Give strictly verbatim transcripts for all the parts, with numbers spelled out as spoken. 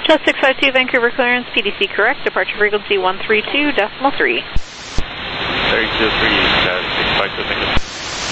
Just six five two Vancouver clearance, P D C correct, departure frequency one three two decimal three. thirty-two three, uh, six five two, thank you.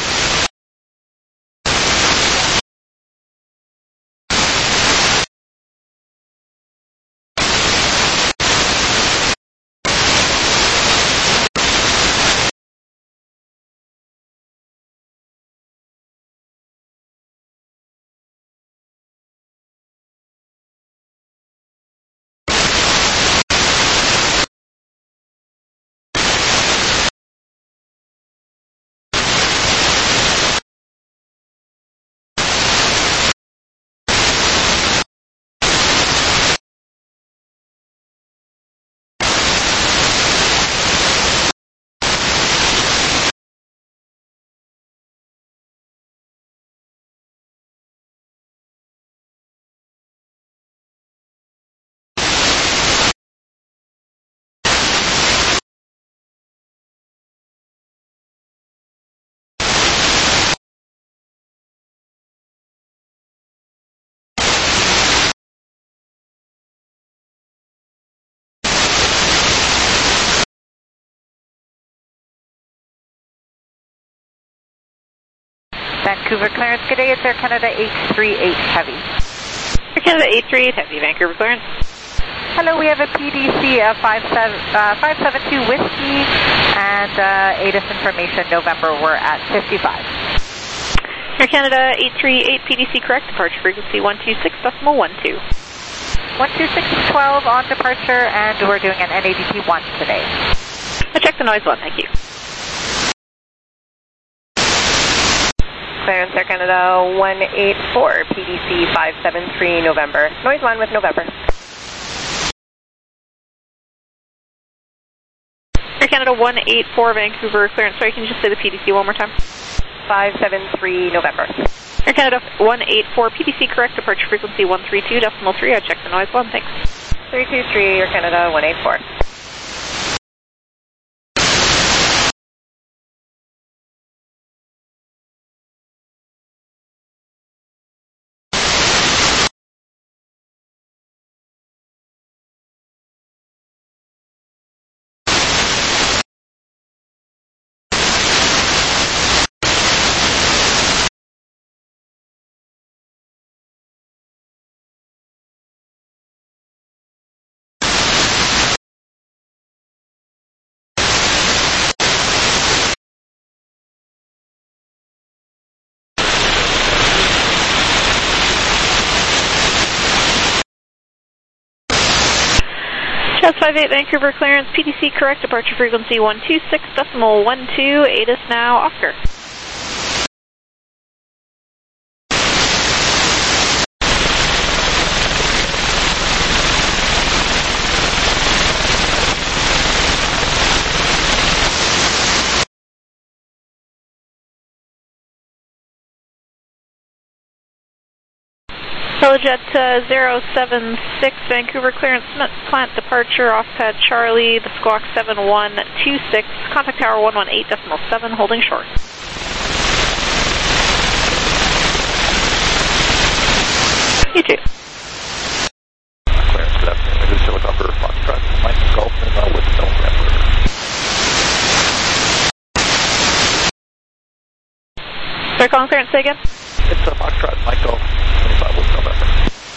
Vancouver clearance, good day, it's Air Canada eight three eight Heavy. Air Canada eight three eight Heavy, Vancouver clearance. Hello, we have a P D C of five seven two Whiskey and uh, A T I S information, November, we're at fifty-five. Air Canada eight three eight P D C correct, departure frequency one two six decimal one two. one two six twelve on departure, and we're doing an N A D P one today. I'll check the noise one, thank you. Clearance Air Canada one eight four, P D C five seven three November. Noise one with November. Air Canada one eight four Vancouver clearance. Sorry, can you just say the P D C one more time? five seven three November. Air Canada one eight four P D C correct, departure frequency one three two decimal three. I checked the noise one, thanks. three two three Air Canada one eight four. Just five eight Vancouver clearance, P D C correct, departure frequency one two six decimal one two, A T I S now, Oscar. Helijet uh, zero seven six Vancouver clearance, plant departure off pad Charlie, the squawk seven one two six, contact tower one one eight decimal seven, holding short. You too. Clearance, good afternoon. I just helicopter Foxtrot, Mike Golf Lima with November. Sorry, calling clearance, say again? It's a Foxtrot, Mike Golf twenty-five with November.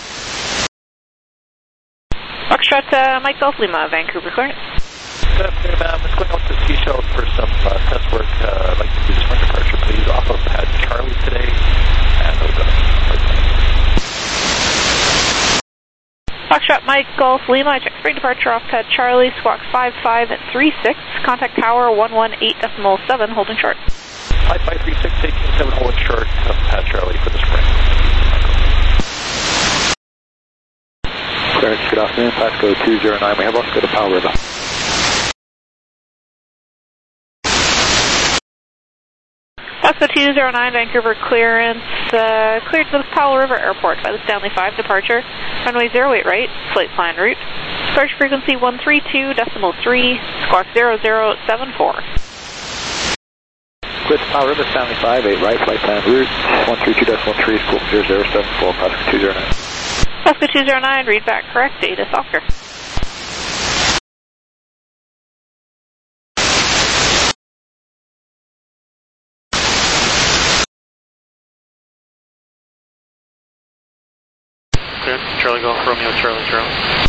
Foxtrot, uh, Mike Golf Lima, Vancouver clearance. Good afternoon, ma'am. Just going out to Seychelles for some uh, test work. Uh, I'd like to do the spring departure, please, off of pad Charlie today. And we'll go. Foxtrot, Mike Golf Lima, I check spring departure off pad Charlie, squawk five five three six, contact tower one one eight decimal seven, holding short. five five three six, eighteen seven, holding short of pad Charlie for the spring. Clearance, good afternoon, Pasco two zero nine, we have Oscar to Powell River. Pasco two zero nine, Vancouver clearance, uh, cleared to the Powell River Airport by the Stanley five departure, runway zero eight right, flight plan route, departure frequency one three two decimal three, squawk zero zero seven four. Cleared to Powell River, Stanley five, eight right, flight plan route, one three two decimal three, squawk zero zero seven four, Pasco two zero nine. Oscar two zero nine, read back correct, Ada Oscar. Clearance, Charlie Golf, Romeo, Charlie, Charlie.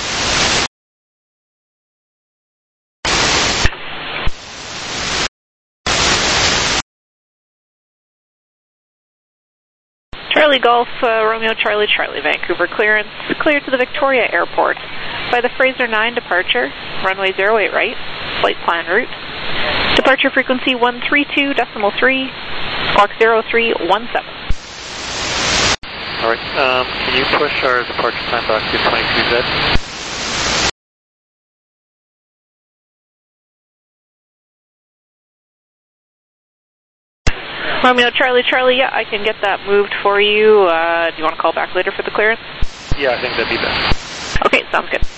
Charlie Golf, uh, Romeo, Charlie, Charlie, Vancouver clearance, cleared to the Victoria Airport by the Fraser nine departure, runway zero eight right, flight plan route. Departure frequency one three two decimal three, squawk zero three one seven. All right, um, can you push our departure time back to twenty-two Z? Romeo, Charlie, Charlie, yeah, I can get that moved for you. Uh, do you want to call back later for the clearance? Yeah, I think that'd be best. Okay, sounds good.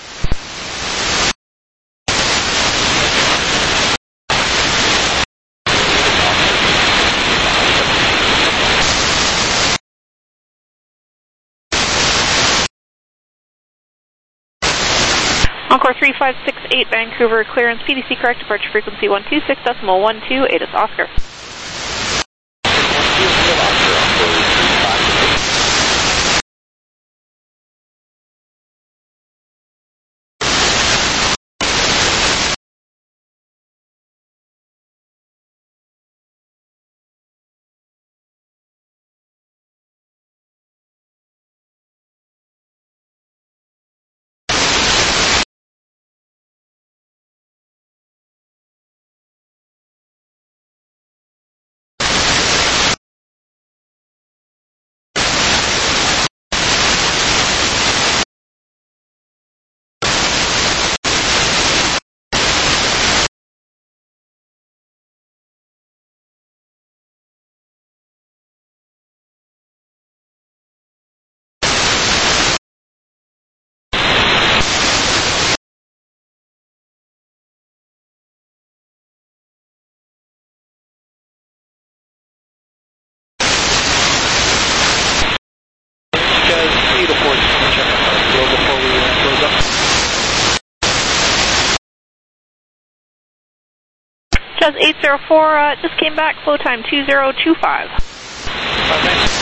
Encore three five six eight, Vancouver clearance, P D C correct, departure frequency one two six decimal one two, A D I S Oscar. Jazz eight zero four, uh, just came back, flow time two zero two five. Okay.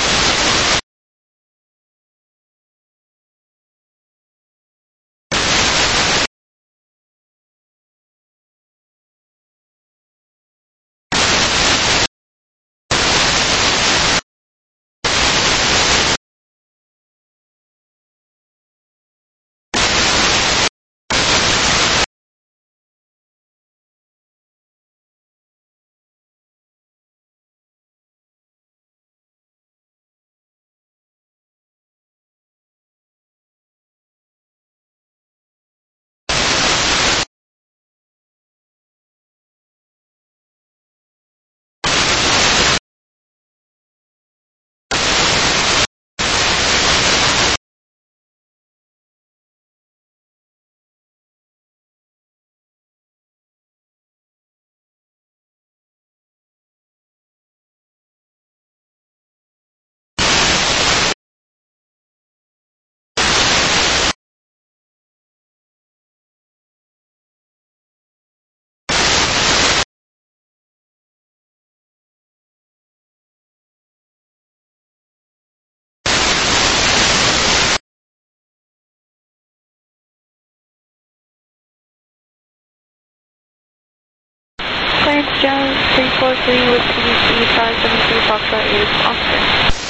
Clearance Jazz three four three with P D C five seven three Foxtrot eight Oscar.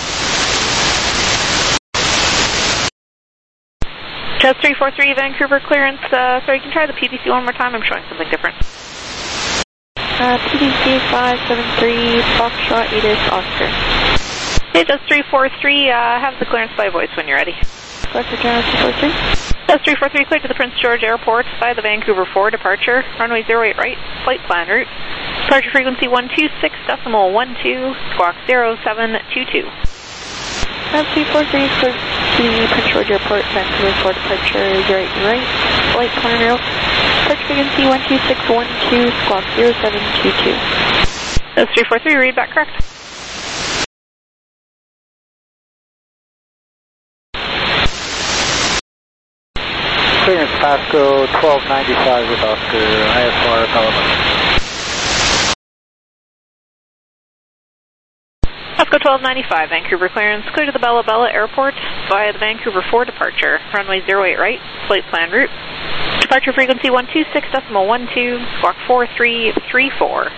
Jazz three four three Vancouver clearance, uh, sorry, you can try the P D C one more time, I'm showing something different. Uh, P D C five seven three Foxtrot eight Oscar. Okay, Jazz three four three, uh, have the clearance by voice when you're ready. Collector Jazz three four three. Jazz three four three, cleared to the Prince George Airport by the Vancouver four departure, runway zero eight right, flight plan route. Departure frequency one two six decimal one two, squawk zero seven two two. Jazz three four three, cleared to the Prince George Airport, Vancouver four departure, zero eight right, flight plan route. Departure frequency one two six one two, squawk zero seven two two. Jazz three four three, read back correct. Clearance Pasco twelve ninety-five with Oscar, I S R Bella. Pasco twelve ninety-five, Vancouver clearance, clear to the Bella Bella Airport via the Vancouver four departure, runway zero eight right, flight plan route. Departure frequency one two six point one two, squawk four three three four.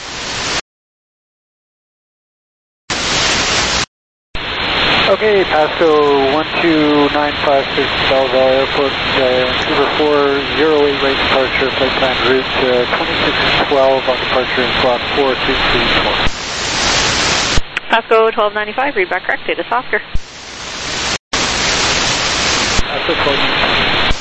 Okay, Pasco one two nine five six Bella Bella Airport, uh, Vancouver four zero eight right departure, flight plan route uh, twenty-six twelve on departure in squawk four three three four. Pasco twelve ninety-five, read back correct, data Oscar. Pasco twelve ninety-five.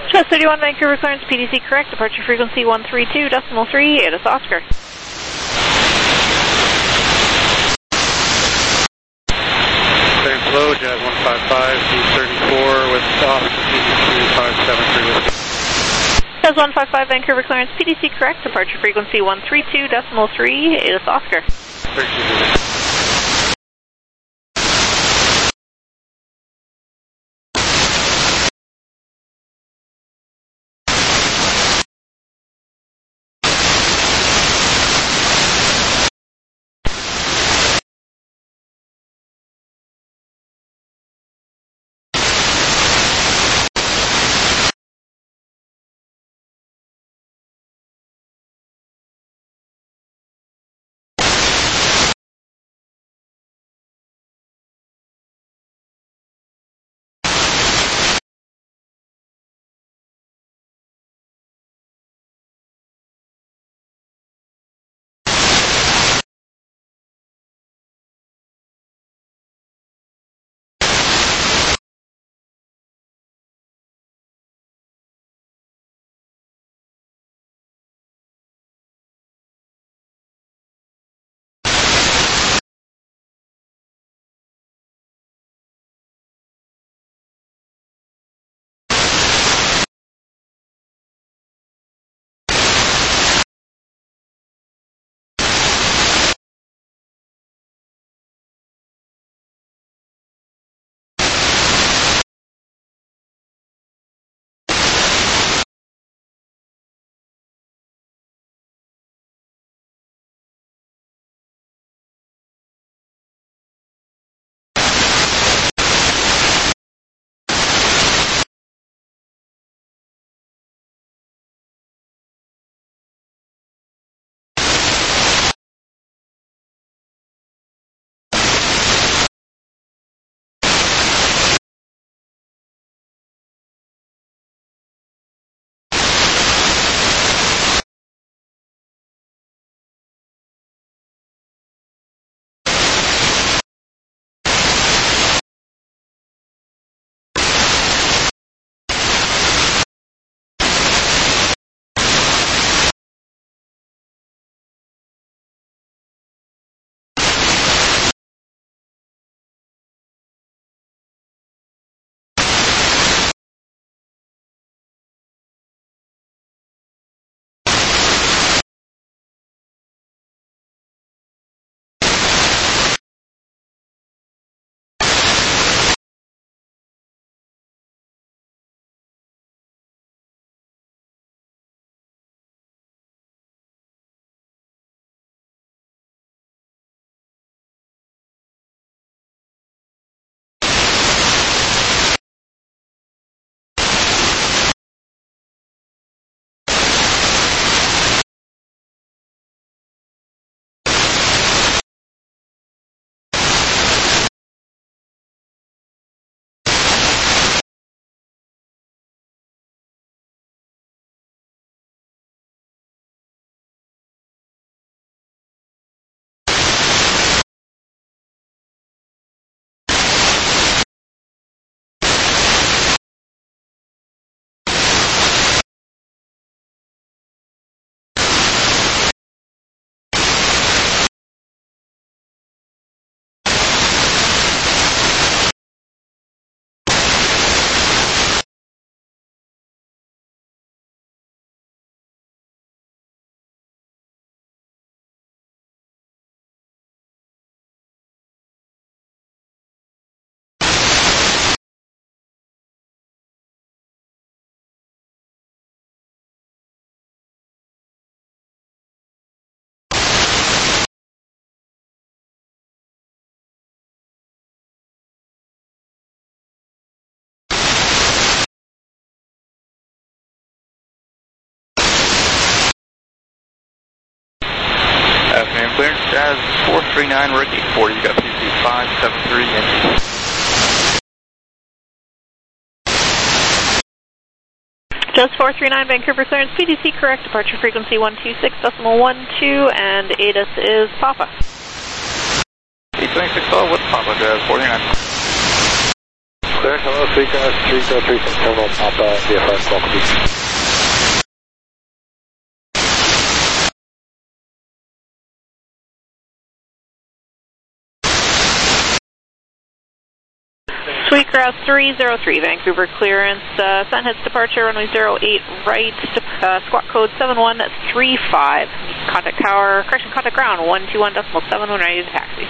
Just thirty-one Vancouver clearance, P D C correct, departure frequency one three two decimal three, ATIS Oscar. Clearance low, Jazz one five five, D thirty-four with officer P D C five seven three Whiskey. Jazz one five five Vancouver clearance, P D C correct, departure frequency one three two decimal three, ATIS Oscar. thirty-two. Afternoon clearance, Jazz four three nine, we're at eight forty, you got P D C five seven three in. Just four three nine Vancouver clearance, P D C correct, departure frequency one two six decimal one two, and ATIS is Papa. eight twenty-six, oh, what's Papa, Jazz four three nine. sir. Hello, Sweetgrass three zero three six, Terminal Papa, V F R, Squawk Beach. Sweetgrass three zero three, Vancouver clearance, uh, Sunhead's departure, runway zero eight right, uh, squawk code seven one three five. Contact tower, correction, contact ground, one two one decimal seven when ready to taxi.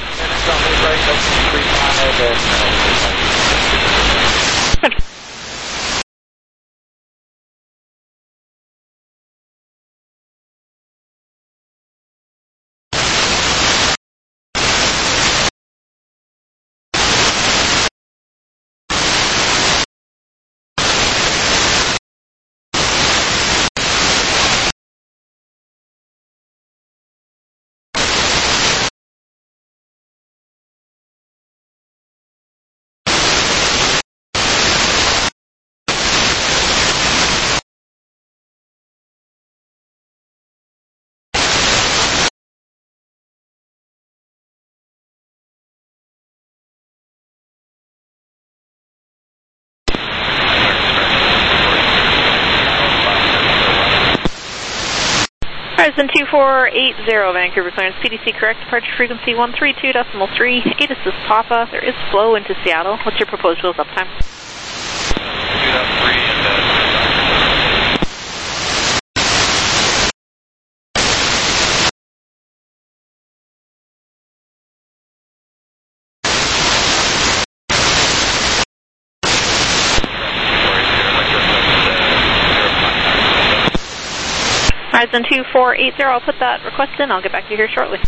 Horizon two four eight zero, Vancouver clearance, P D C correct, departure frequency one three two decimal three, A T I S is Papa, there is flow into Seattle. What's your proposed wheels up time? two dot three and then... Horizon two four eight zero, I'll put that request in. I'll get back to you here shortly.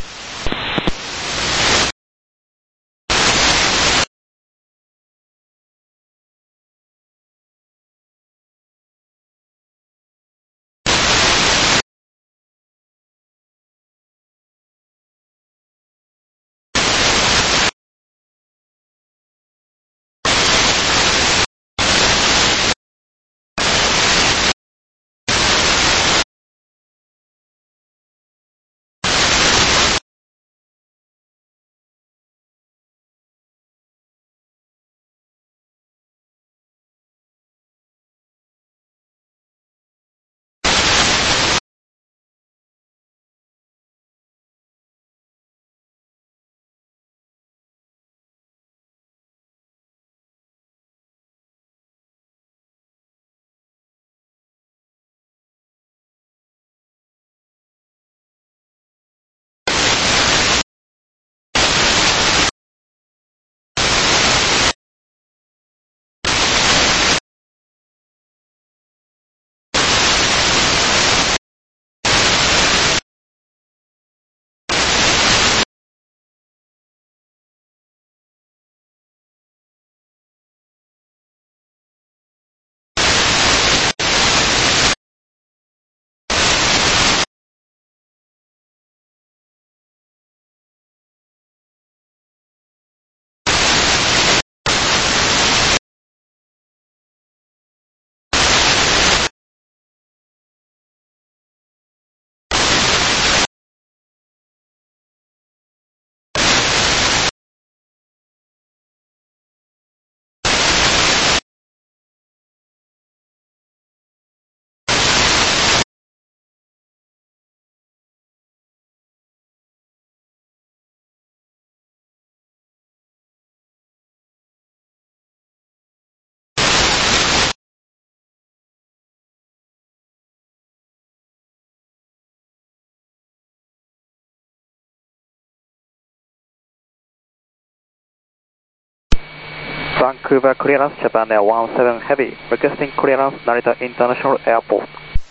Vancouver clearance, Japan Air one seven Heavy, requesting clearance Narita International Airport.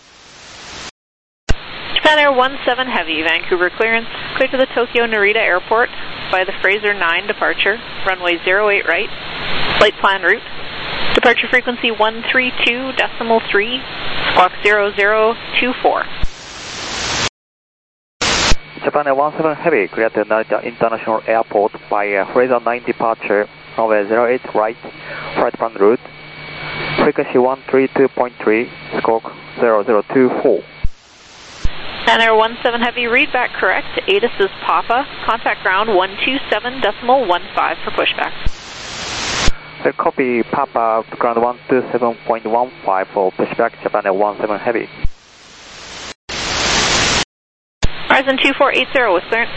Japan Air one seven Heavy, Vancouver clearance, clear to the Tokyo Narita Airport by the Fraser nine departure, runway zero eight right, flight plan route, departure frequency one three two decimal three, squawk zero zero two four. Japan Air one seven Heavy, clear to Narita International Airport by uh, Fraser nine departure, runway zero eight right, flight plan route, frequency one three two point three, squawk zero zero two four. Japan Air one seven Heavy, read back correct, A T I S is Papa, contact ground one two seven decimal one five for pushback. The copy Papa ground one two seven point one five for pushback Japan Air one seven Heavy. Horizon two four eight zero with clearance.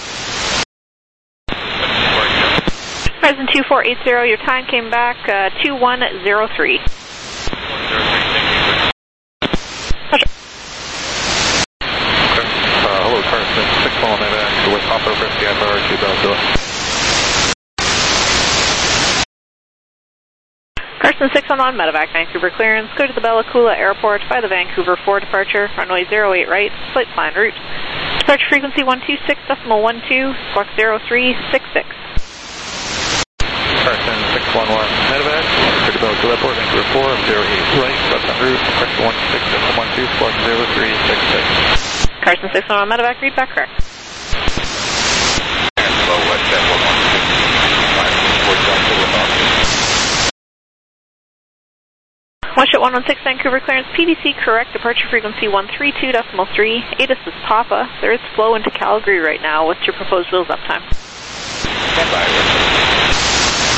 Horizon two four eight zero, your time came back uh, two one zero three. Roger. Uh, hello, Carson, six one nine back with Papa Frisky at Bar two Belleville. Carson six one one, medevac Vancouver clearance, go to the Bella Coola Airport by the Vancouver four departure, runway zero eight right, flight plan route. Departure frequency one two six point one two, squawk zero three six six. Carson six one one, medevac, go to Bella Coola Airport, Vancouver four, zero eight right, left on route, departure one two six point one two, squawk zero three six six. Carson six one one, medevac, read back correct. Hello, Westjet one one six, five four Delta with Austin. Westjet one one six, Vancouver clearance, P D C correct, departure frequency one three two point three, A T I S is Papa. There is flow into Calgary right now. What's your proposed wheels up time? Stand by, Westjet.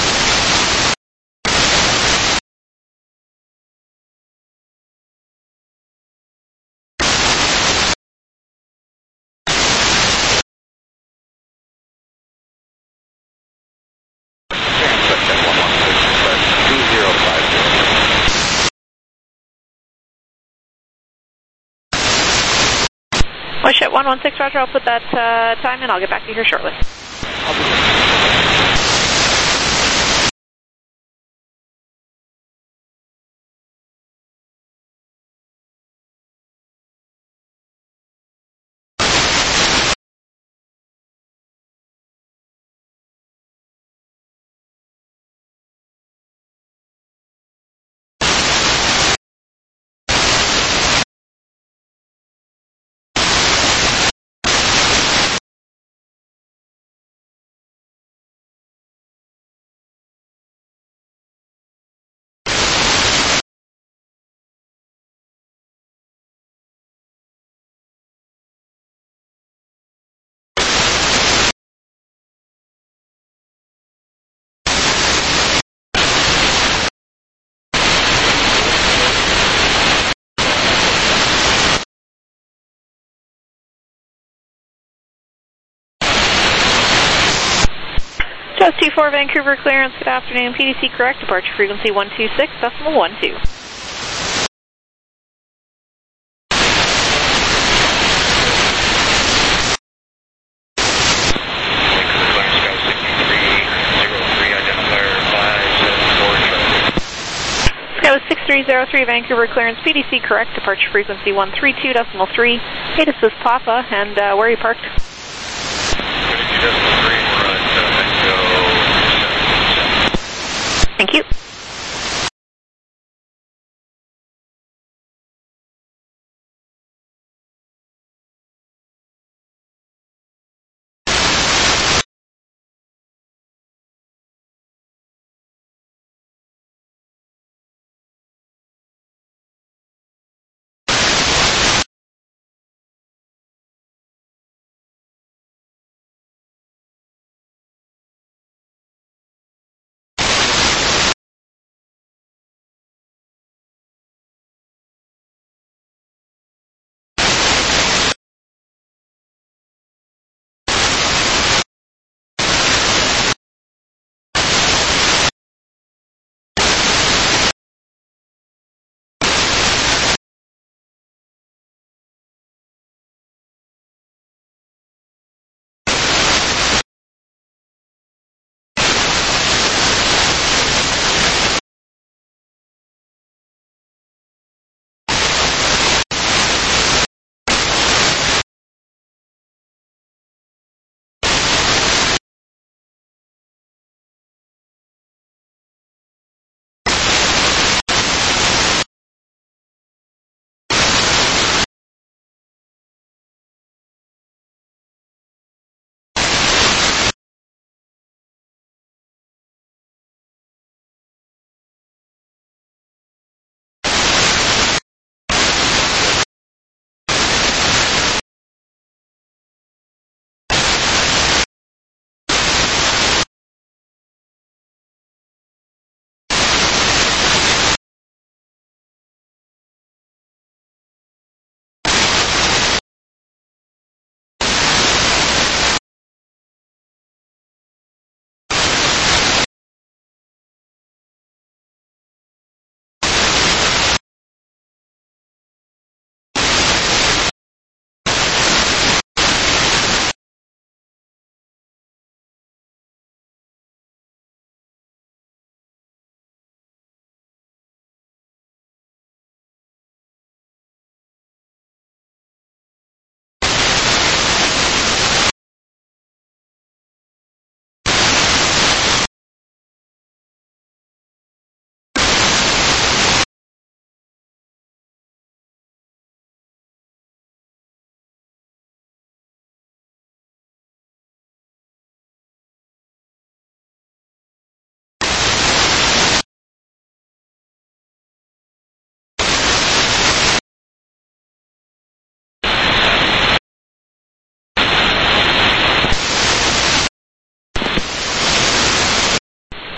Westjet one one six, roger, I'll put that uh, time in, I'll get back to you here shortly. Just two four Vancouver clearance, good afternoon, P D C correct, departure frequency one two six point one two. Sky was six three zero three, Vancouver clearance, P D C correct, departure frequency one three two point three, A T I S is Papa, and uh, where are you parked? Thank you.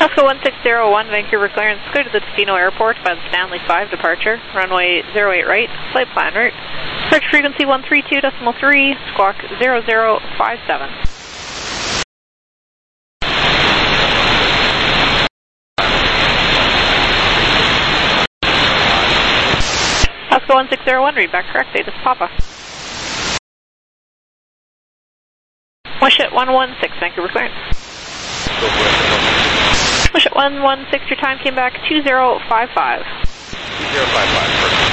Oscar one six zero one, Vancouver clearance, clear to the Tofino Airport by the Stanley five departure, runway zero eight right, flight plan route. Departure frequency one three two point three, squawk zero zero five seven. Oscar one six zero one, read back correct, Data Papa. Wish it one one six, Vancouver clearance. Wish it one one six, your time came back two zero five five. two zero five five, perfect.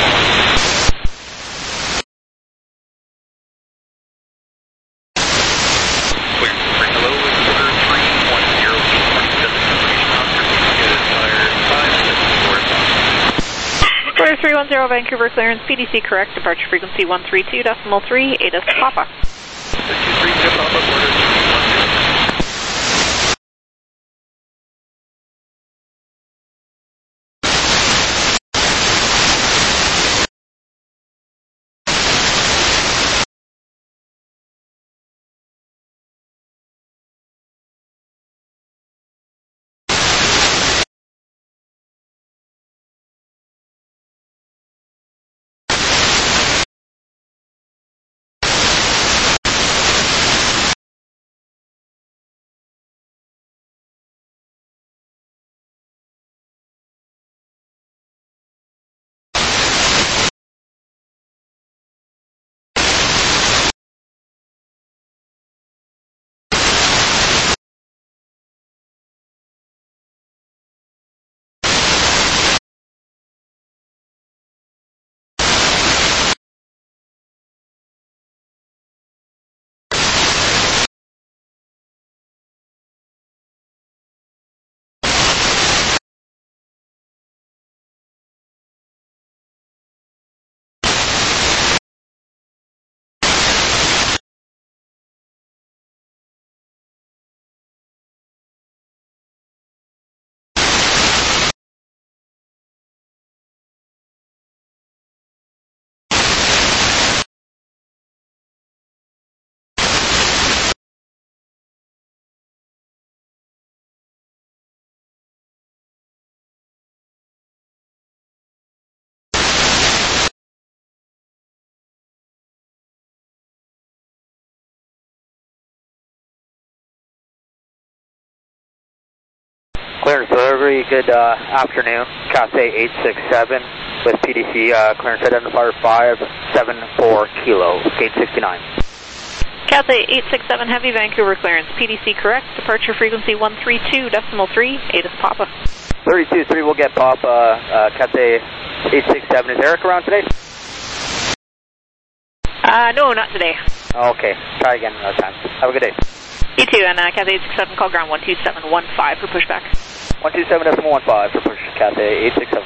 Clear. Hello, it's order three one zero eight. Doesn't information Oscar. Please get fire five six four five. Order three one zero, Vancouver clearance, P D C correct, departure frequency one three two point three, A D A S Papa. two three two Papa, order three one zero. Clearance delivery, good uh, afternoon. Cathay eight six seven with P D C, uh, clearance identifier five seven four kilo, gate sixty-nine. Cathay eight six seven Heavy, Vancouver clearance, P D C correct, departure frequency one three two point three, A D A S Papa. thirty-two three will get Papa, uh, Cathay eight six seven. Is Eric around today? Uh, no, not today. Okay, try again another time. Have a good day. You too, and uh, Cathay eight six seven, call ground one two seven one five for pushback. one two seven point one five for push, Cathay eight six seven.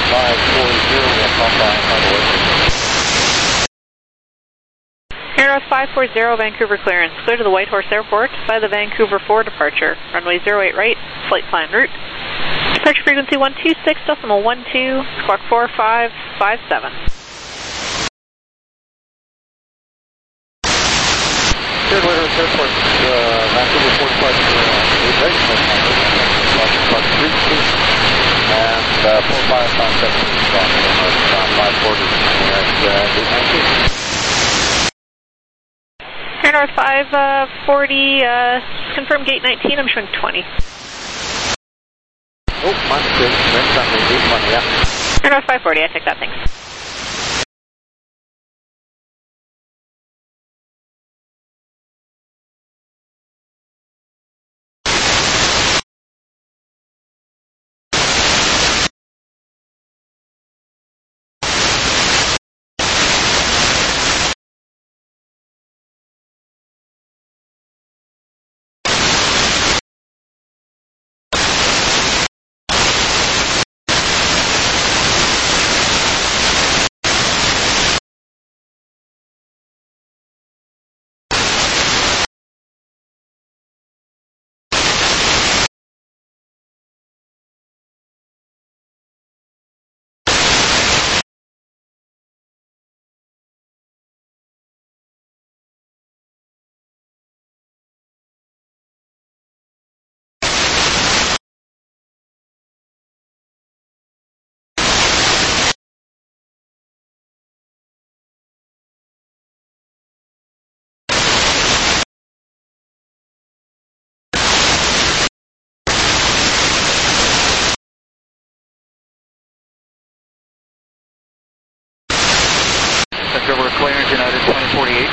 five four zero, we'll come by by the way. Air North five four zero, Vancouver clearance. Clear to the Whitehorse Airport by the Vancouver four departure. Runway zero eight right, flight plan route. Departure frequency one two six decimal one two, squawk four five five seven. Clear to Whitehorse Airport, uh, Vancouver four departure, eight right, flight plan route, squawk three two, and uh, four five five seven, squawk five quarters, and uh, eight nineteen. Air North five forty, uh, confirm gate nineteen, I'm showing twenty. Oh, my mistake, range on the gate twenty, yeah. Air North five forty, I take that, thanks. Vancouver clearance, United twenty forty-eight.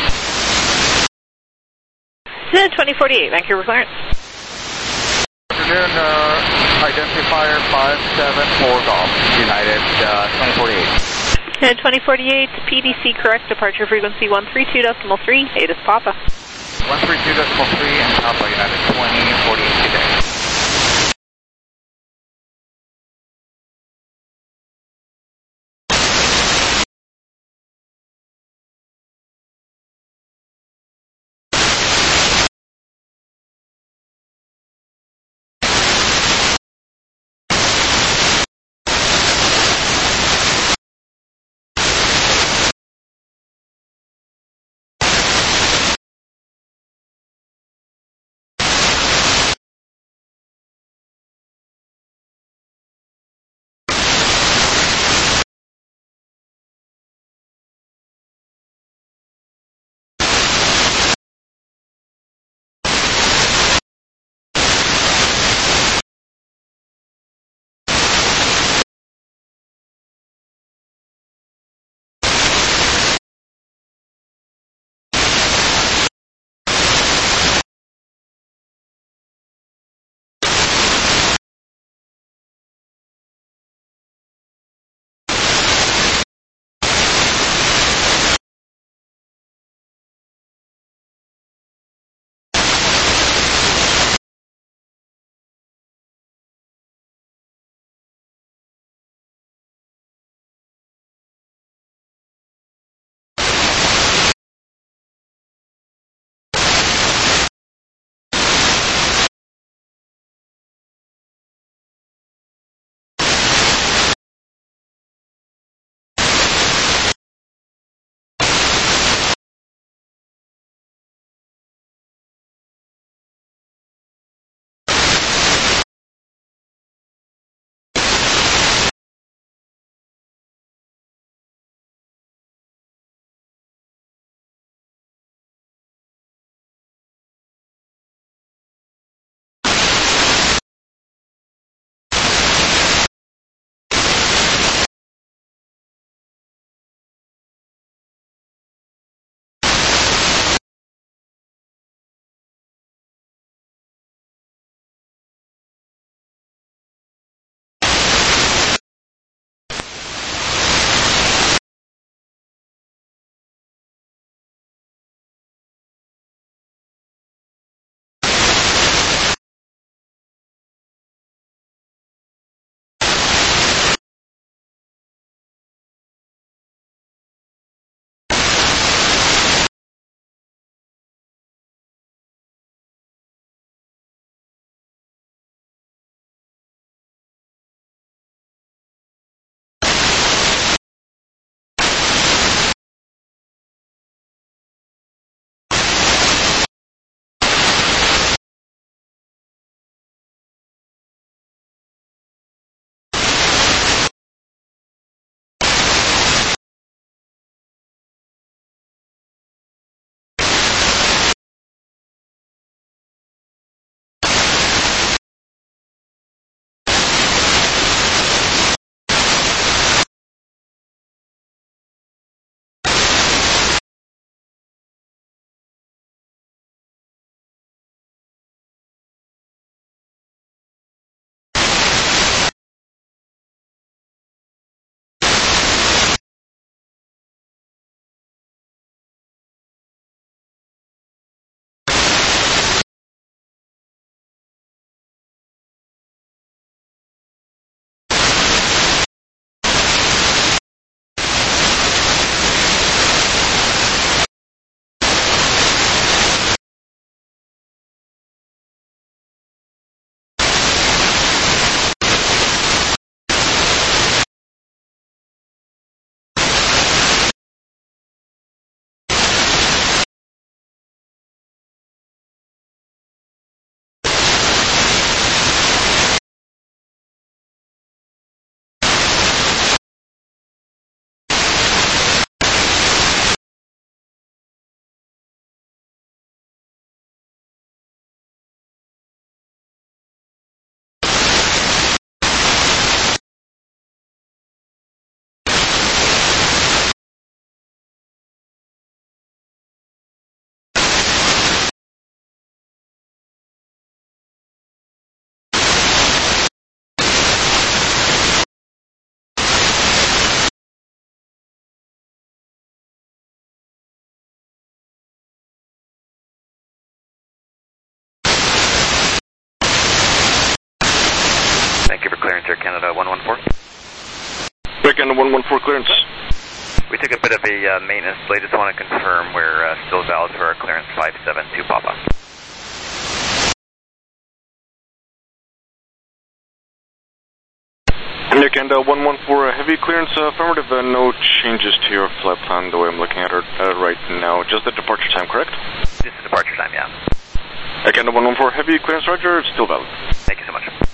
United twenty forty-eight, Vancouver clearance. Afternoon, uh, identifier five seven four Golf, United uh, twenty forty-eight. United twenty forty-eight, P D C correct, departure frequency one three two decimal three, eight is Papa. one three two decimal three and Papa, United twenty forty-eight today. Canada one one four. Air Canada one one four clearance. We took a bit of a uh, maintenance delay. Just want to confirm we're uh, still valid for our clearance five seven two Papa. Air Canada one one four, heavy clearance, uh, affirmative, uh, no changes to your flight plan the way I'm looking at it uh, right now. Just the departure time, correct? This is departure time, yeah. Air Canada one one four, heavy clearance, roger, still valid. Thank you so much.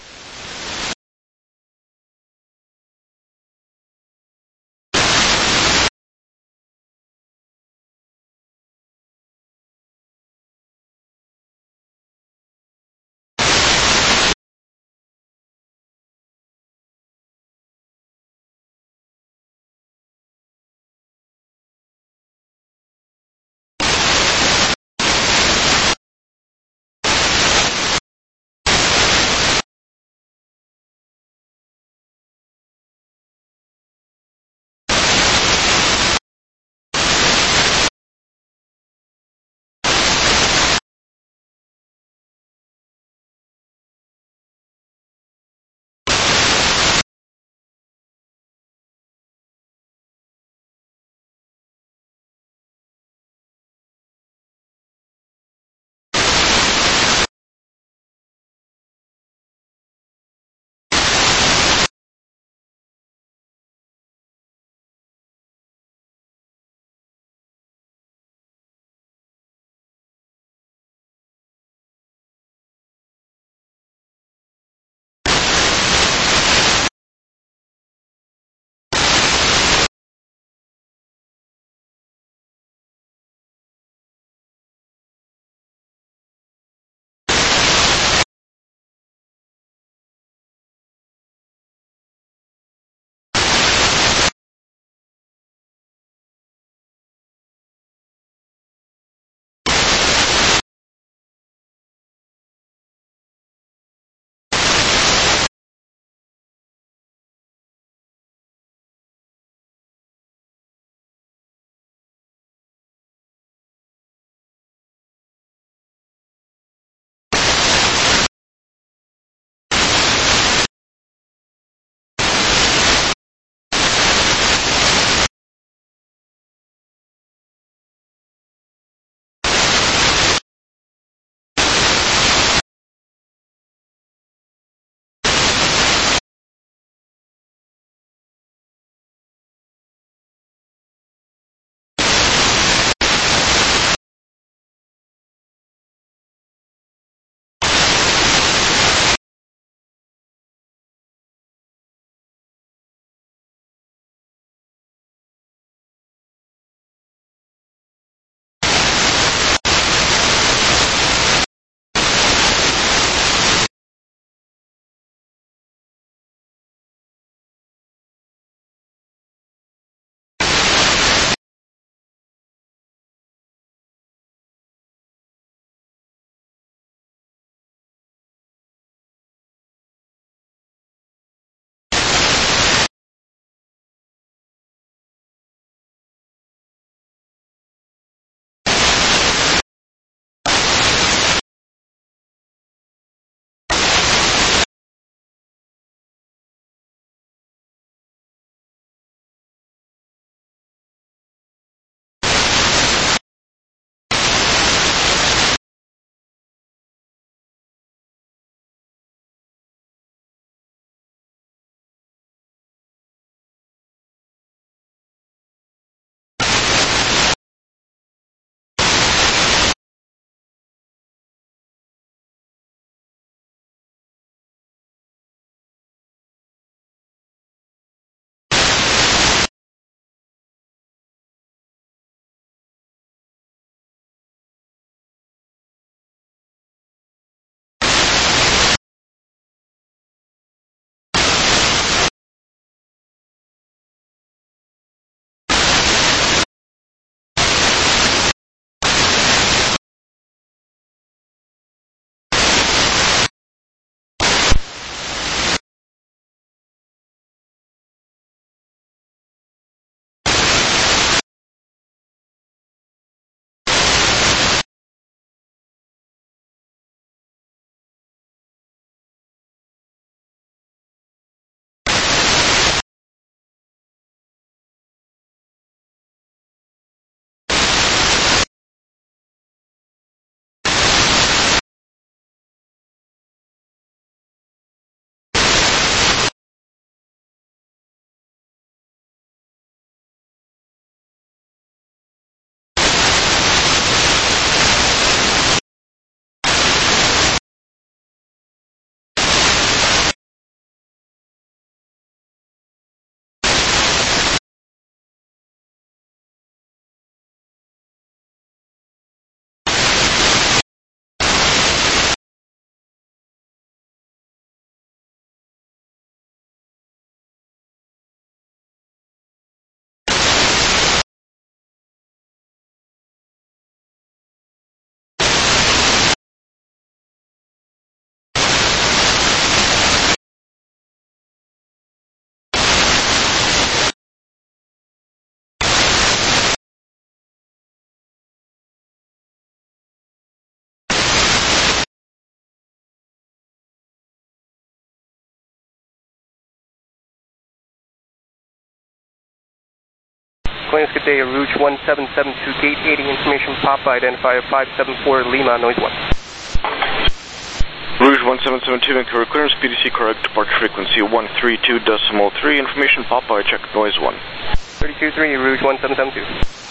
Clearance, good day, Rouge one seven seven two, gate eighty, information Papa, identifier five seven four Lima, noise one. Rouge one seven seven two, Vancouver clearance, P D C correct, departure frequency one three two decimal three, information Papa, check noise one. thirty-two three, Rouge one seven seven two.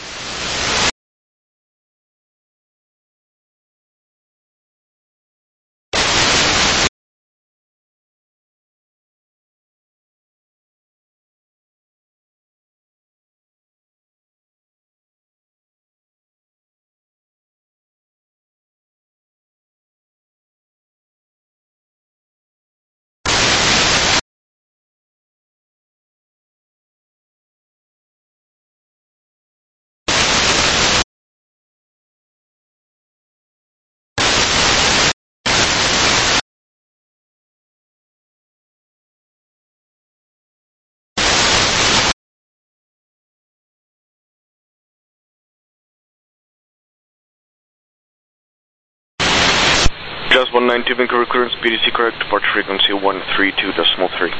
Just one nine two, Vancouver clearance, P D C correct, departure frequency one three two decimal three.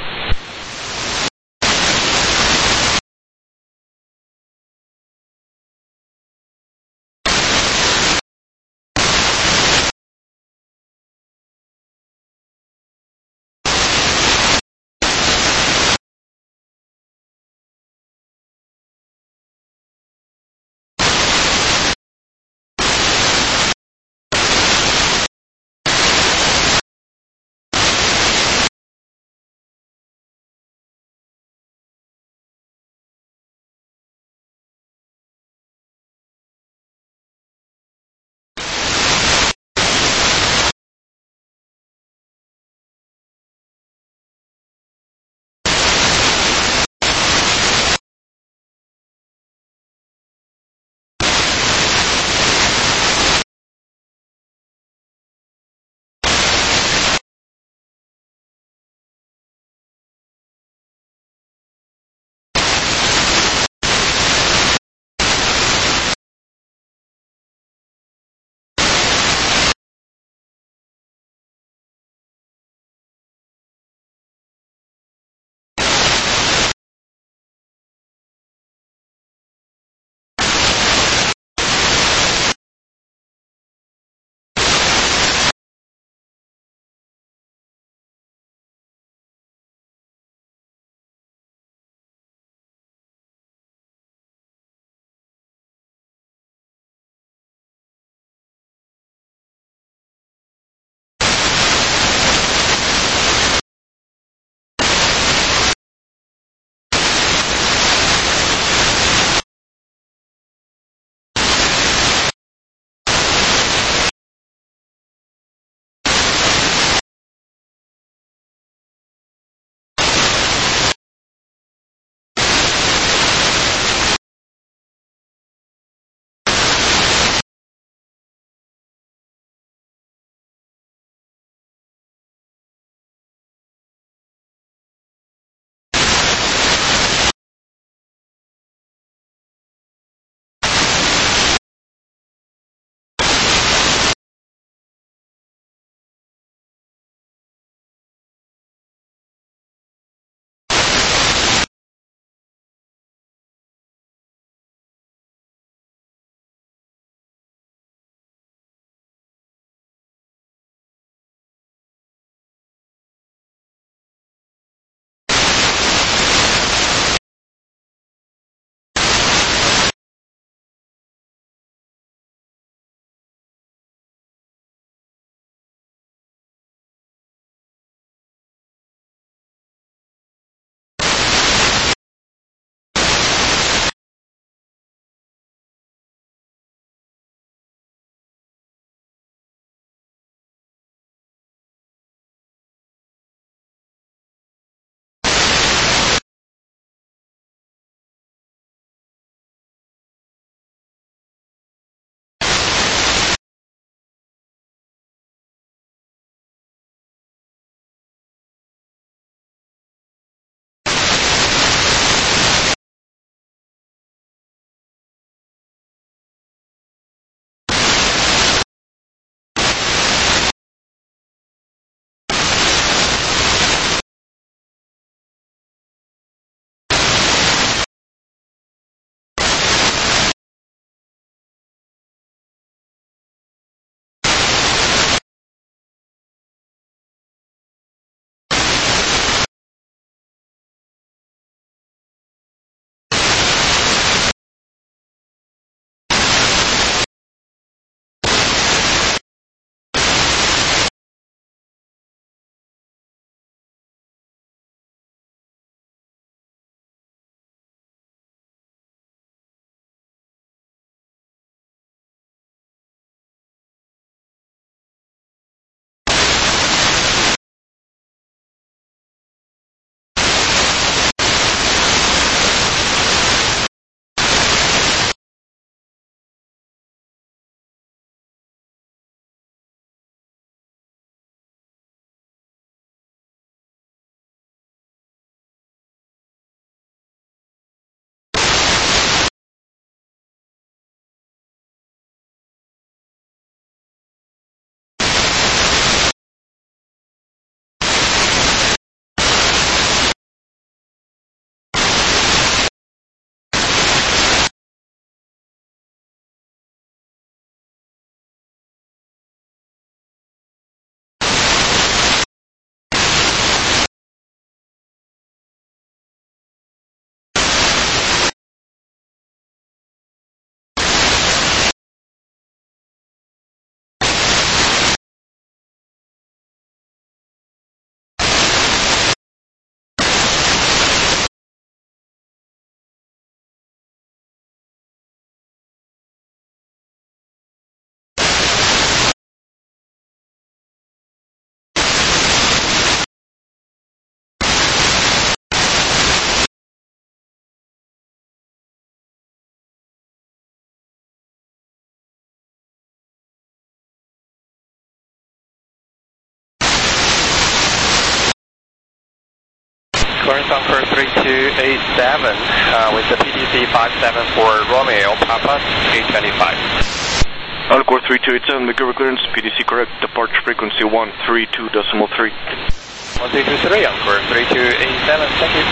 Clearance on Core three two eight seven uh, with the P D C five seven four Romeo, Papa eight twenty-five. On Core three two eight seven, Vancouver clearance, P D C correct, departure frequency one three two decimal three. one two two three on Core three two eight seven, thank you.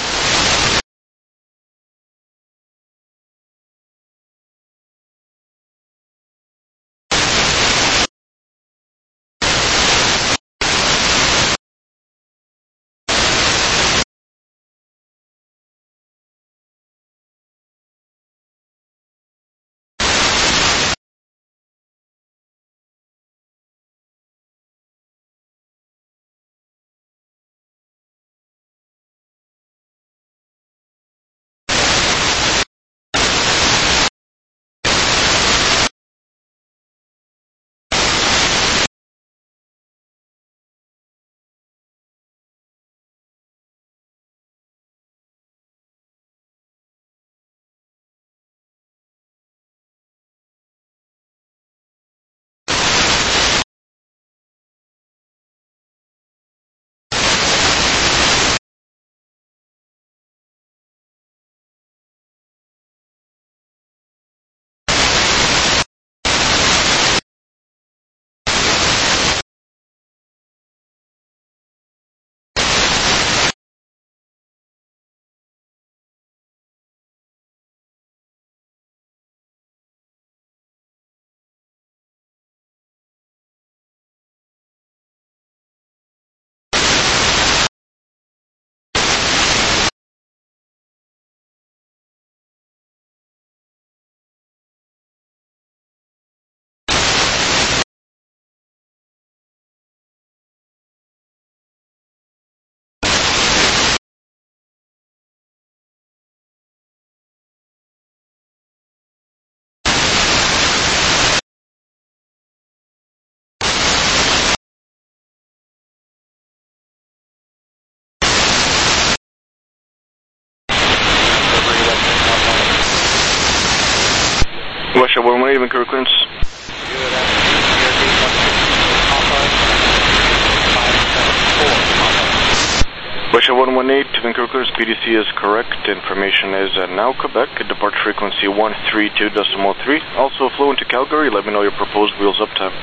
Russia one one eight, Vancouver clearance. Russia one one eight, Vancouver clearance, P D C is correct. Information is uh, now Quebec, departure frequency one three two decimal three. Also flow into Calgary, let me know your proposed wheels up time.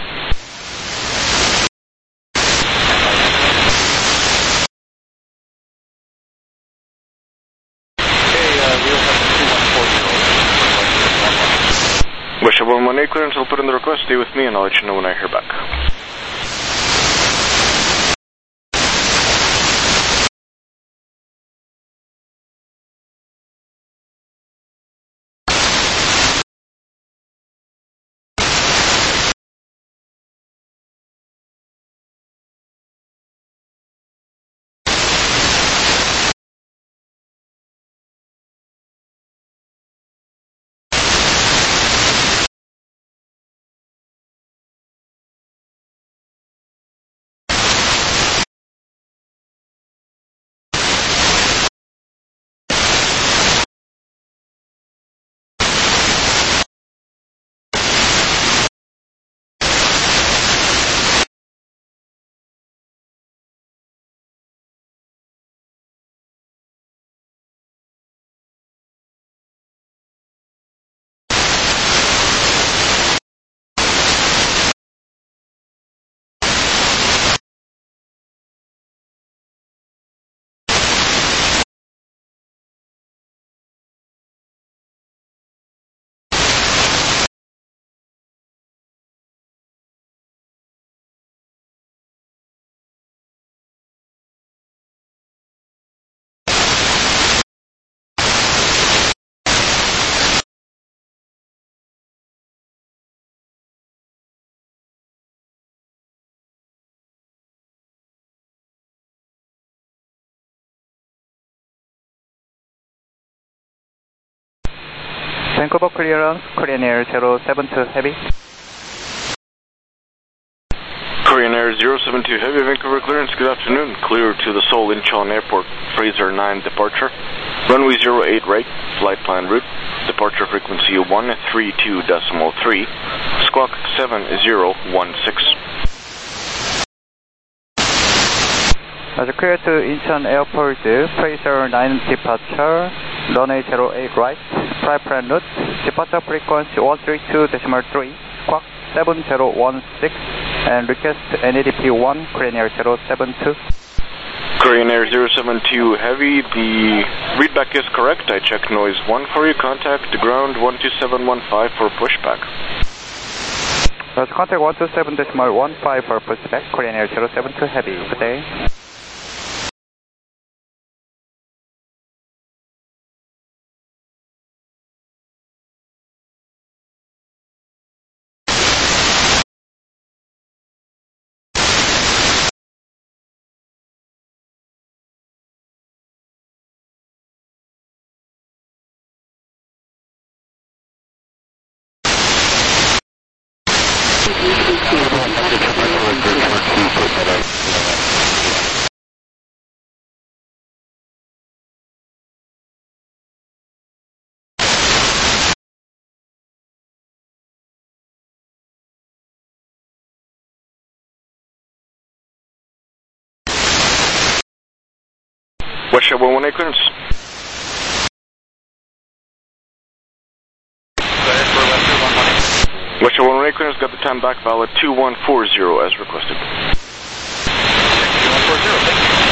Russia one one eight clearance, I'll put in the request, stay with me and I'll let you know when I hear back. Vancouver clearance, Korean Air zero seven two Heavy. Korean Air zero seven two Heavy, Vancouver clearance, good afternoon. Clear to the Seoul Incheon Airport, Fraser nine departure. Runway zero eight right, flight plan route. Departure frequency one three two decimal three. Squawk seven zero one six. As clear to Incheon Airport, Fraser nine departure, runway zero eight right, flight plan route, departure frequency one three two point three, squawk seven zero one six, and request N A D P one, Korean Air zero seven two. Korean Air zero seven two Heavy, the readback is correct. I checked noise one for you. Contact ground one two seven one five for pushback. Let's contact one two seven point one five for pushback, Korean Air zero seven two Heavy. Good day. West Shell one one eight clearance. West Shell one one eight clearance, got the time back valid two one four zero as requested. two one four zero, thank you.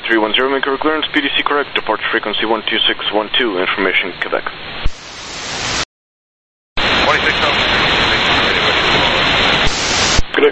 three one zero, Vancouver clearance, P D C correct, departure frequency one two six one two, information Quebec. twenty-six Good day.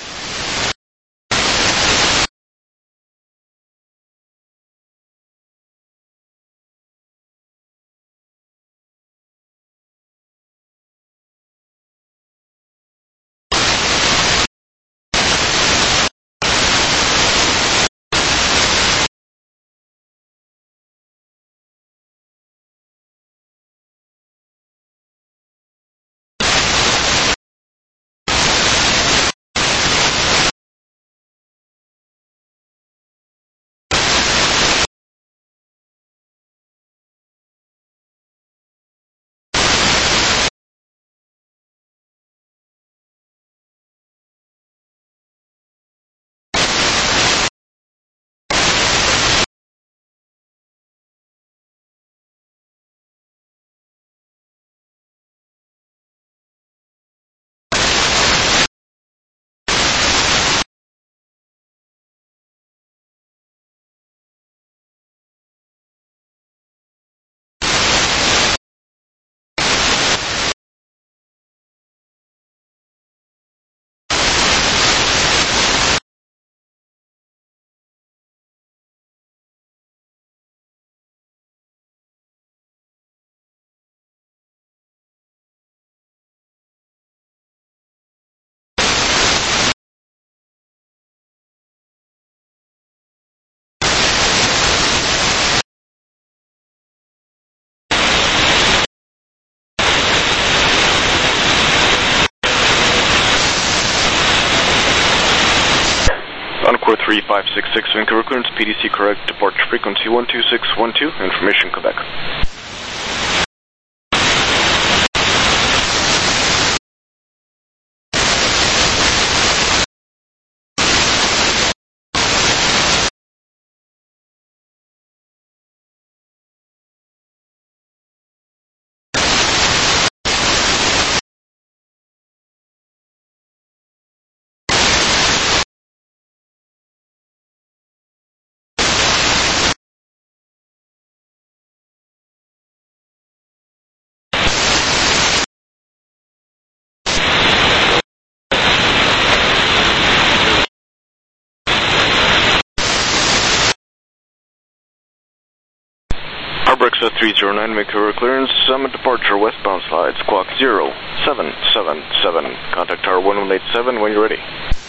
Encore three five six six, Vancouver clearance, P D C correct, departure frequency one two six one two, information Quebec. Brexit three zero nine, Vancouver clearance, summit departure westbound slide, squawk zero seven seven seven. Contact tower one one eight seven when you're ready.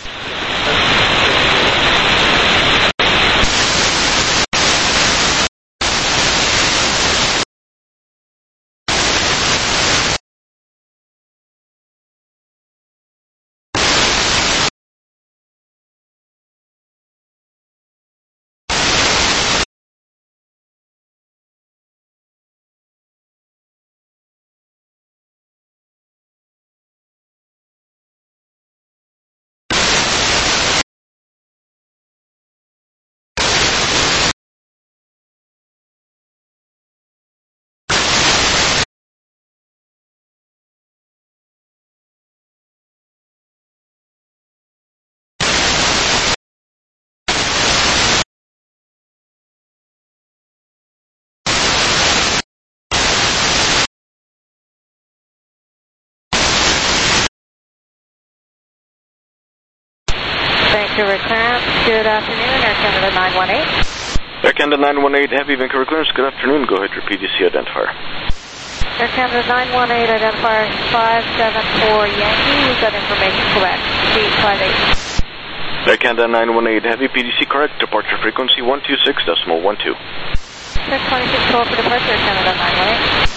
Vancouver clearance, good afternoon, Air Canada nine one eight. Air Canada nine one eight, heavy Vancouver clearance, good afternoon, go ahead, your P D C identifier. Air Canada nine one eight, identifier five seven four Yankee, we've got information Quebec, speed five eight. Air Canada nine one eight, heavy P D C correct, departure frequency one two six decimal one two. six twenty-six twelve for departure, Air Canada nine one eight.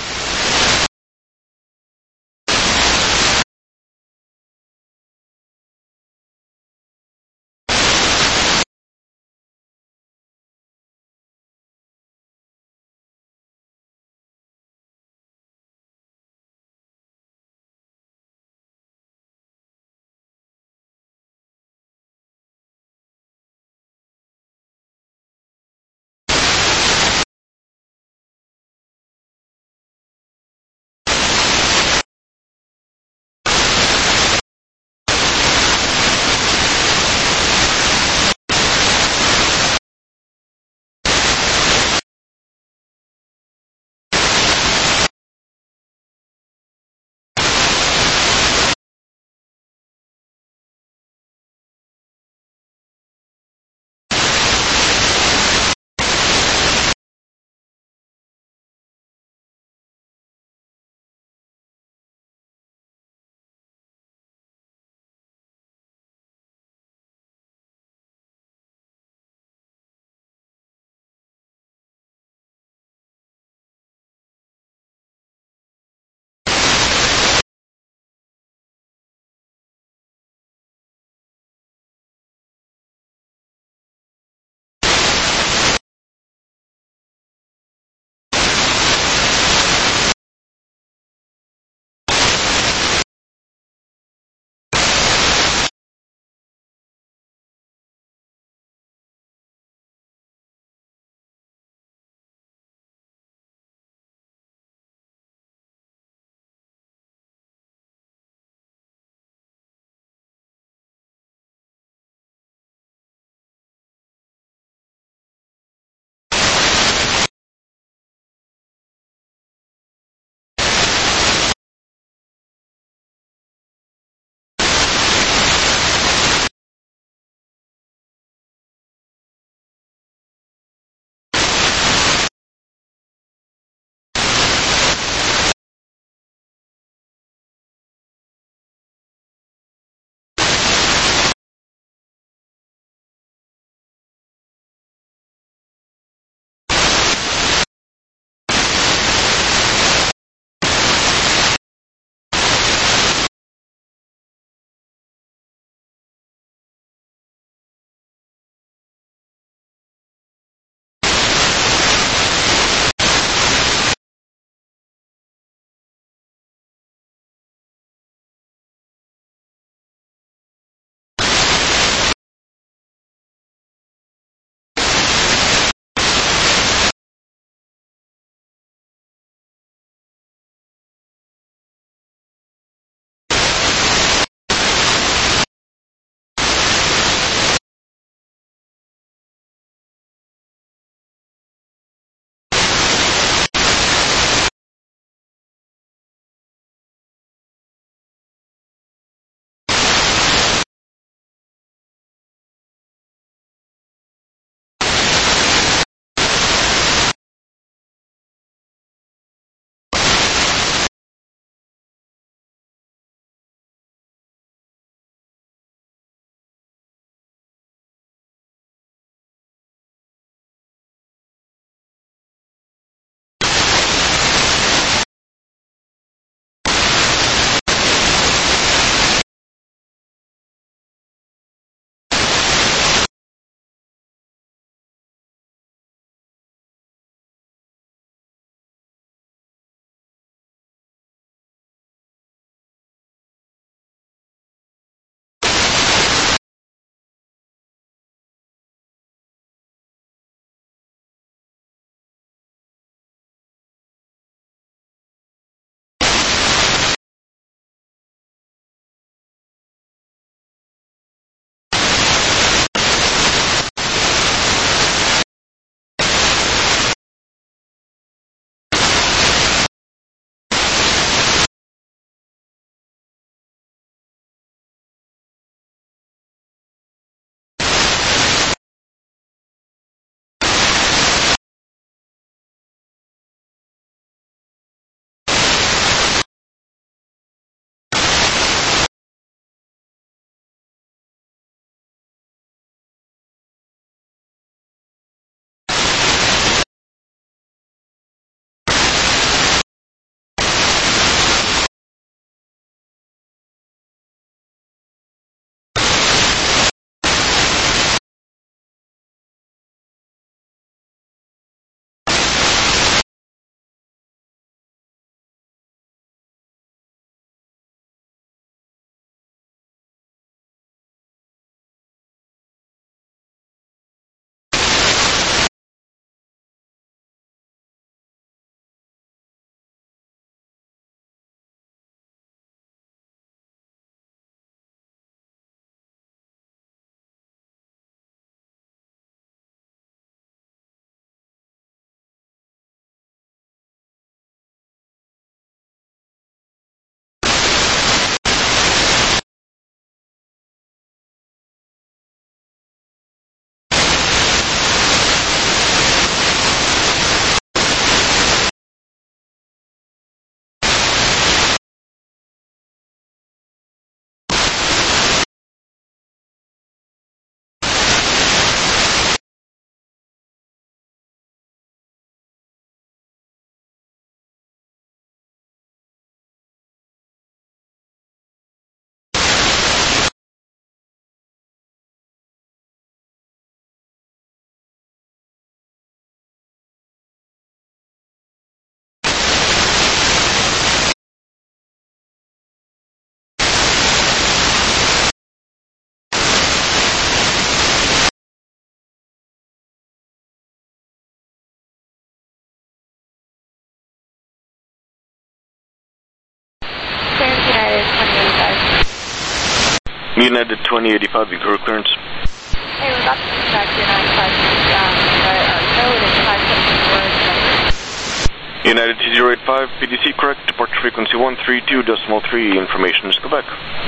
United twenty eighty-five, Vancouver clearance. Hey, we're about to back to nine five six, um, but our code is five seven four. United T zero eight five, P D C correct, departure frequency one three two decimal three, information is Quebec.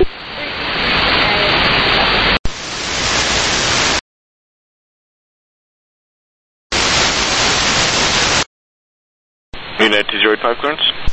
United T zero eight five clearance.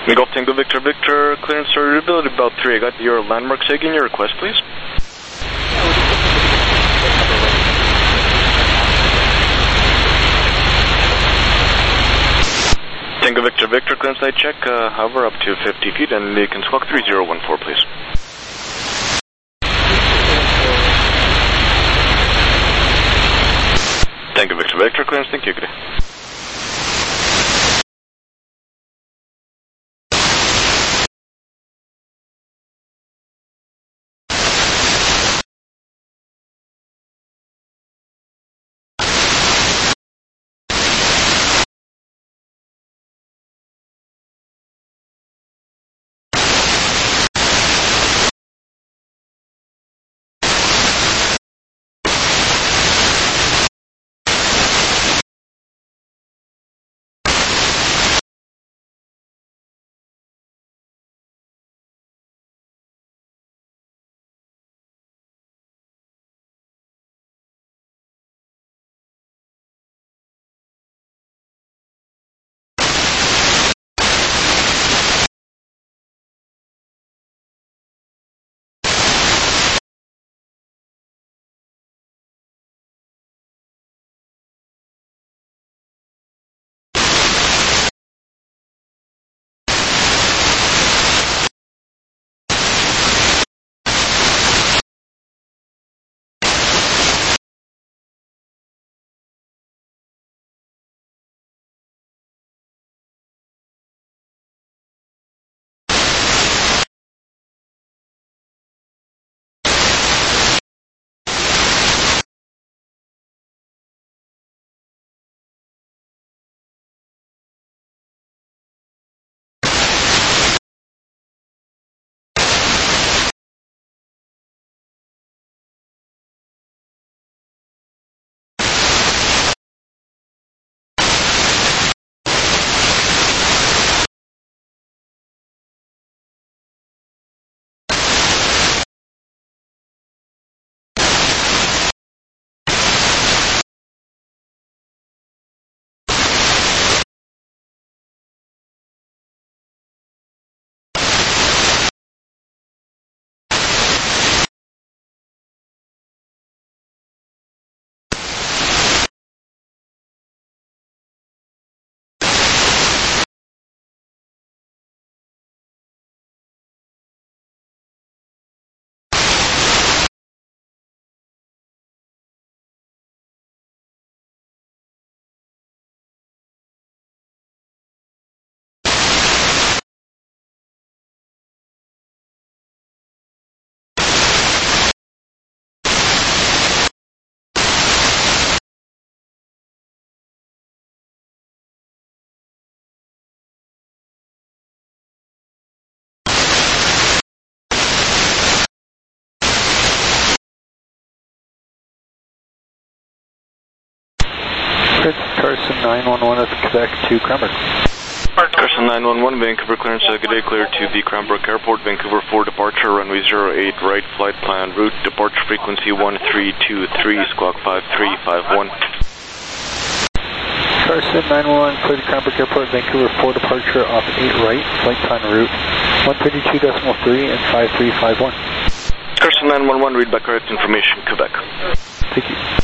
Golf Tango Victor Victor, clearance variability about three. I got your landmark tagging, your request, please. Tango Victor Victor, clearance I check, uh, hover up to fifty feet, and you can squawk three zero one four, please. Tango Victor Victor, clearance, thank you, good day. Carson nine one one at Quebec to Cranbrook. Carson nine one one, Vancouver clearance, uh, good day, clear to the Cranbrook Airport, Vancouver four departure, runway zero eight right, flight plan route, departure frequency one three two three, squawk five three five one. Carson nine one one, clear to Cranbrook Airport, Vancouver four departure off eight right, flight plan route one thirty-two point three and five three five one. Carson nine one one, read back correct information, Quebec. Thank you.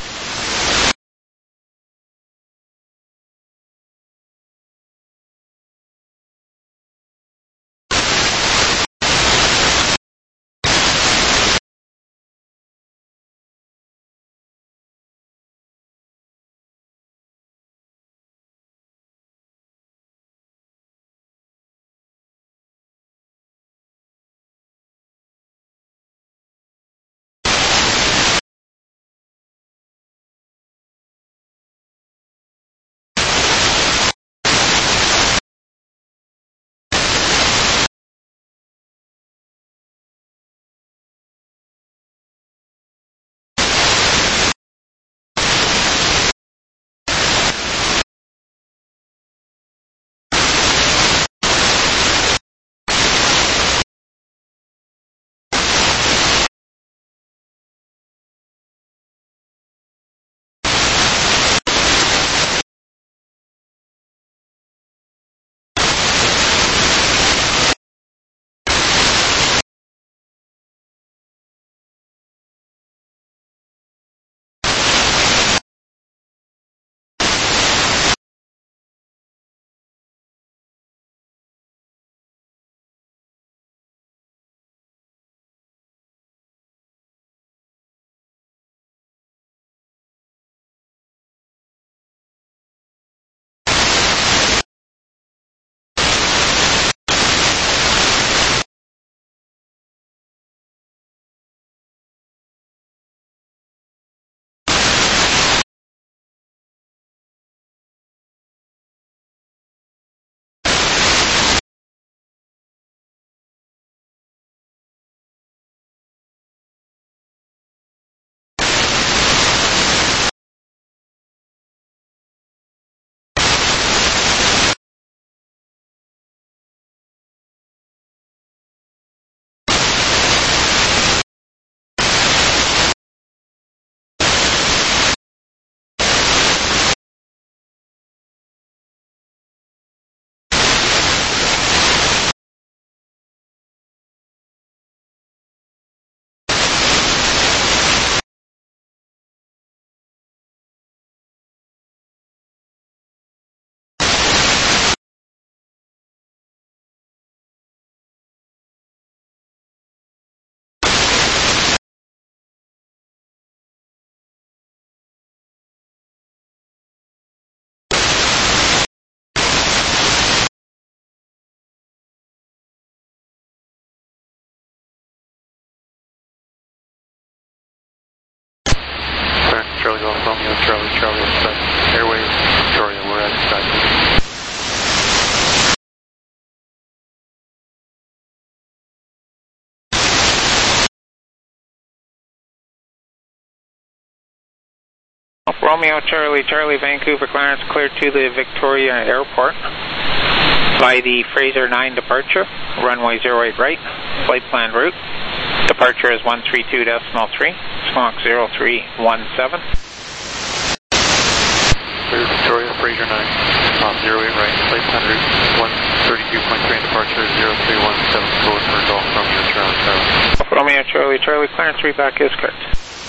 Charlie Golf Romeo, Charlie, Charlie, expect Airways, Victoria, we're at Skype. Romeo, Charlie, Charlie, Vancouver, Clarence, cleared to the Victoria Airport by the Fraser nine departure, runway zero eight right, flight plan route. Departure is one three two decimal three, squawk zero three one seven. Clear Victoria, Fraser nine, off zero eight right, flight plan route one thirty-two point three, departure zero three one seven, code for Golf Romeo, Charlie, Charlie. Romeo, Charlie, Charlie, Clarence, reback is correct.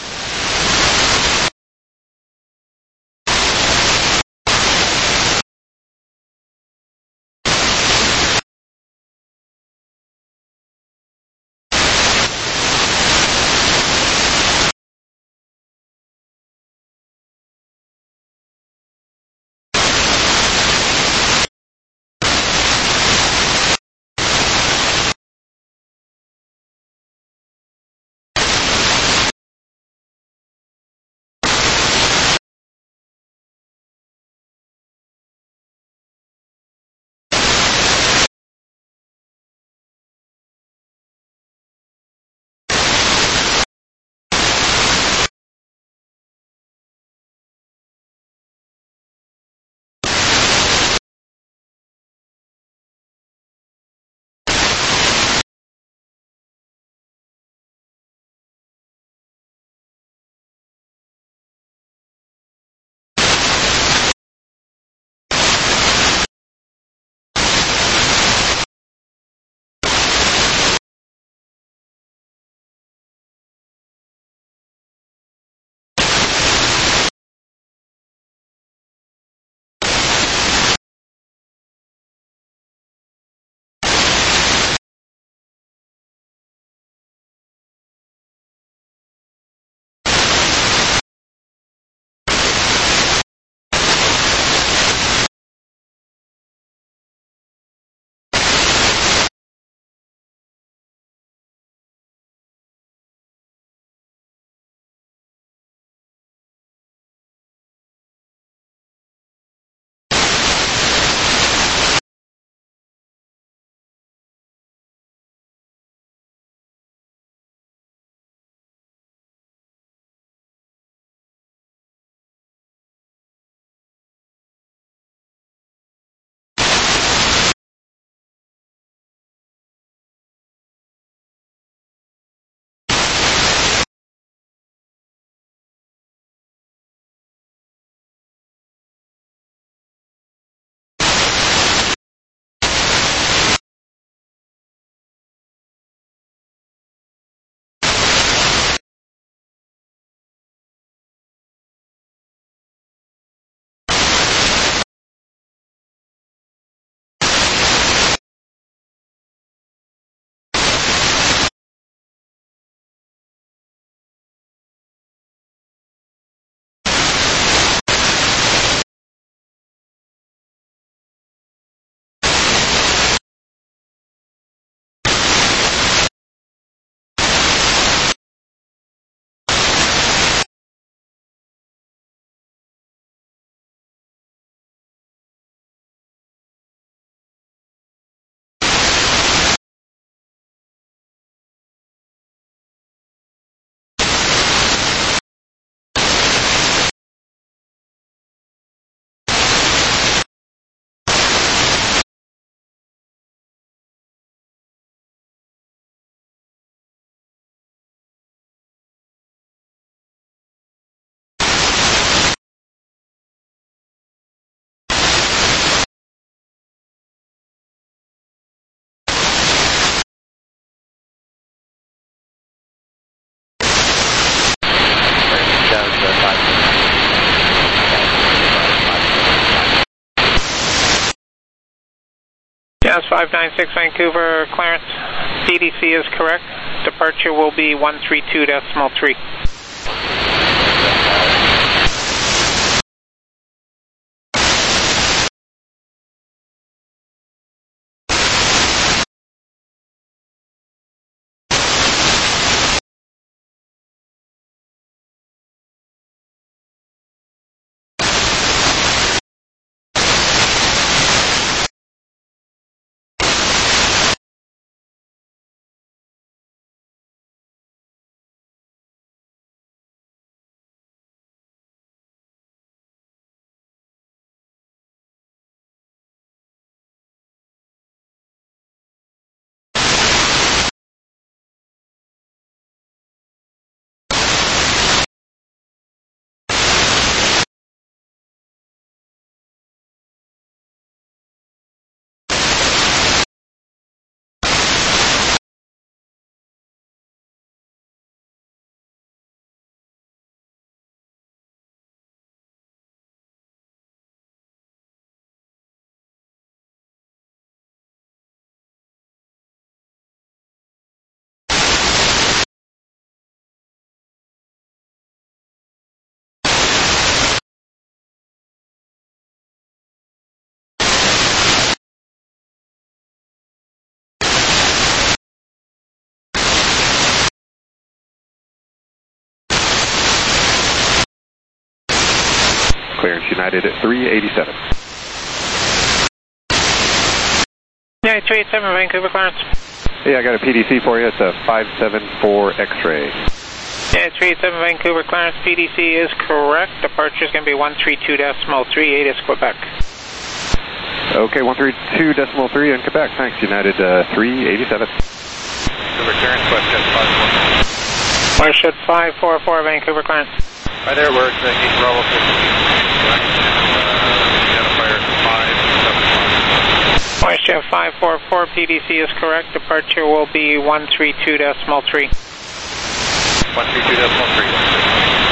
Jazz five nine six Vancouver, Clarence, D D C is correct. Departure will be one three two decimal three. Clearance United at three eighty-seven. Yeah, three eighty-seven, Vancouver clearance. Yeah, I got a P D C for you. It's a five seven four X-ray. Yeah, three eighty-seven, Vancouver clearance. P D C is correct. Departure is going to be one three two decimal three eight is Quebec. Okay, one three two decimal three in Quebec. Thanks, United uh, three eighty-seven. Vancouver clearance, WestJet five four four. WestJet five four four, Vancouver clearance. Hi there, we're at Gate Bravo fifteen. Identifier five seven five. WestJet five four four, P D C is correct. Departure will be one three two decimal three. one three two decimal three.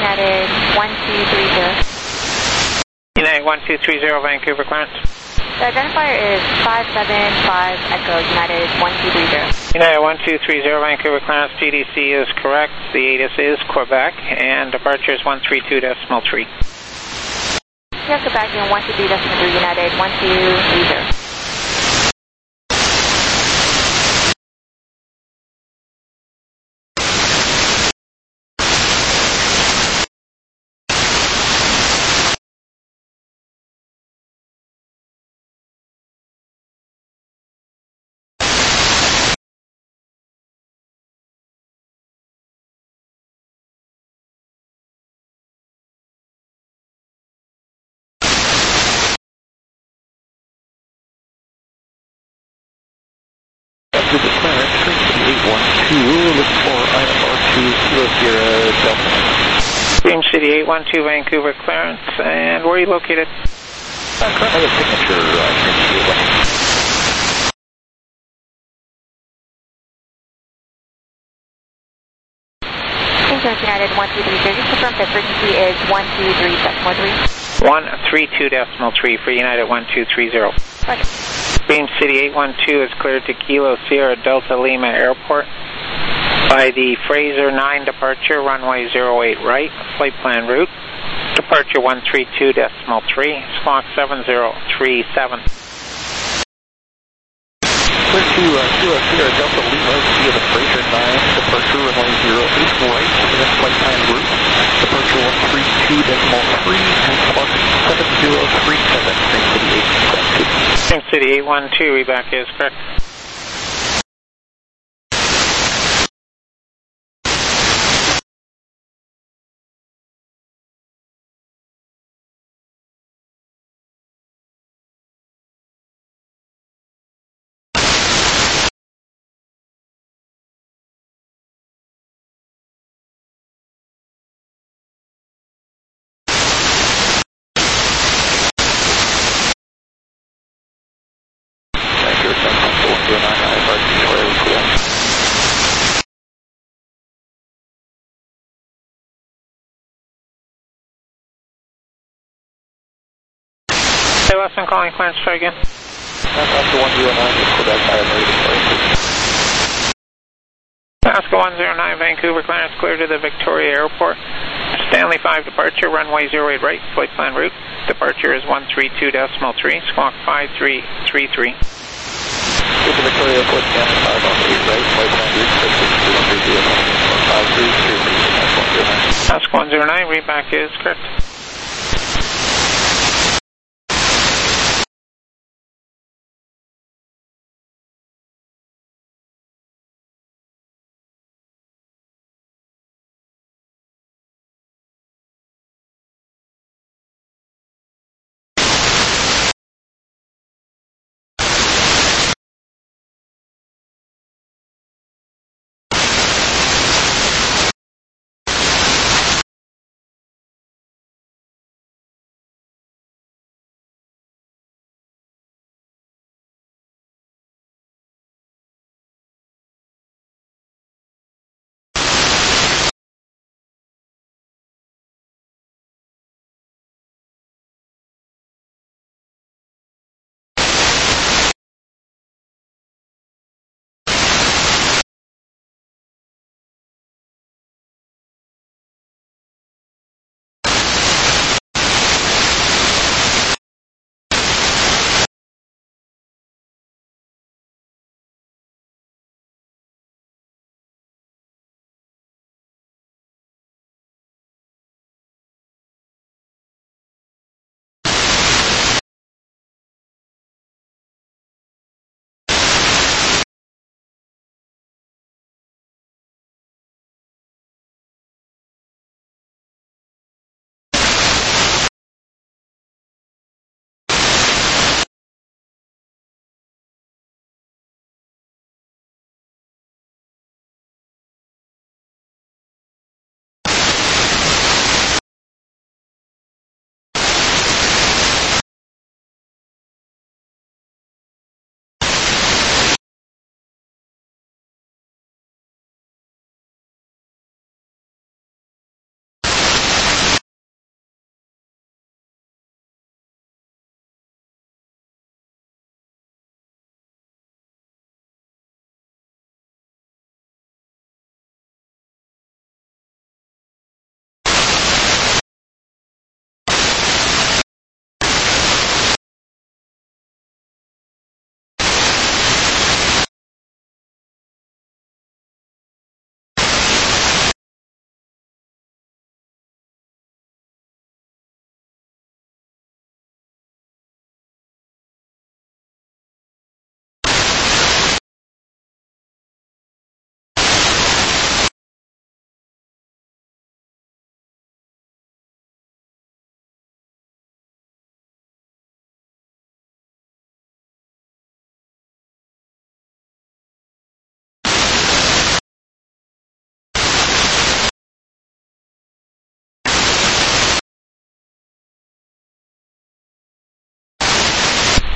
United one two three zero. United one two three zero, Vancouver clearance. The identifier is five seven five Echo, United one two three zero. United one two three zero, Vancouver clearance. P D C is correct. The A T I S is Quebec, and departure is one three two decimal three. Yes, Quebec and one two three decimal three, United one two three zero. With the clearance, frequency eight one two, look for I F R two, Kilo Sierra Delta. Dream City eight one two, Vancouver clearance, and where are you located? Uh, currently a signature, uh, Dream City eight one two. United one two three zero, just confirm the frequency is one two three decimal three. one three two decimal three for United one two three zero. Okay. Beam City eight one two is cleared to Kilo Sierra Delta Lima Airport by the Fraser nine departure, runway zero eight right, flight plan route, departure one three two decimal three, squawk seven zero three seven. Clear to uh, Kilo Sierra Delta Lima via the Fraser nine departure, runway zero eight right, and then flight plan route, departure one three two decimal three, and squawk seven zero three seven, Dream City eight one two. Dream City eight one two, reback is correct. Say less than calling clearance, try again. Alaska one zero nine is Quebec, I am ready to clear. Alaska one zero nine, Vancouver clearance, clear to the Victoria Airport. Stanley five departure, runway zero eight right, flight plan route. Departure is one three two decimal three, squawk five three three three. Get to Victoria Airport, Stanley five on eight right, flight plan route, five three three three. Alaska one zero nine, readback is correct.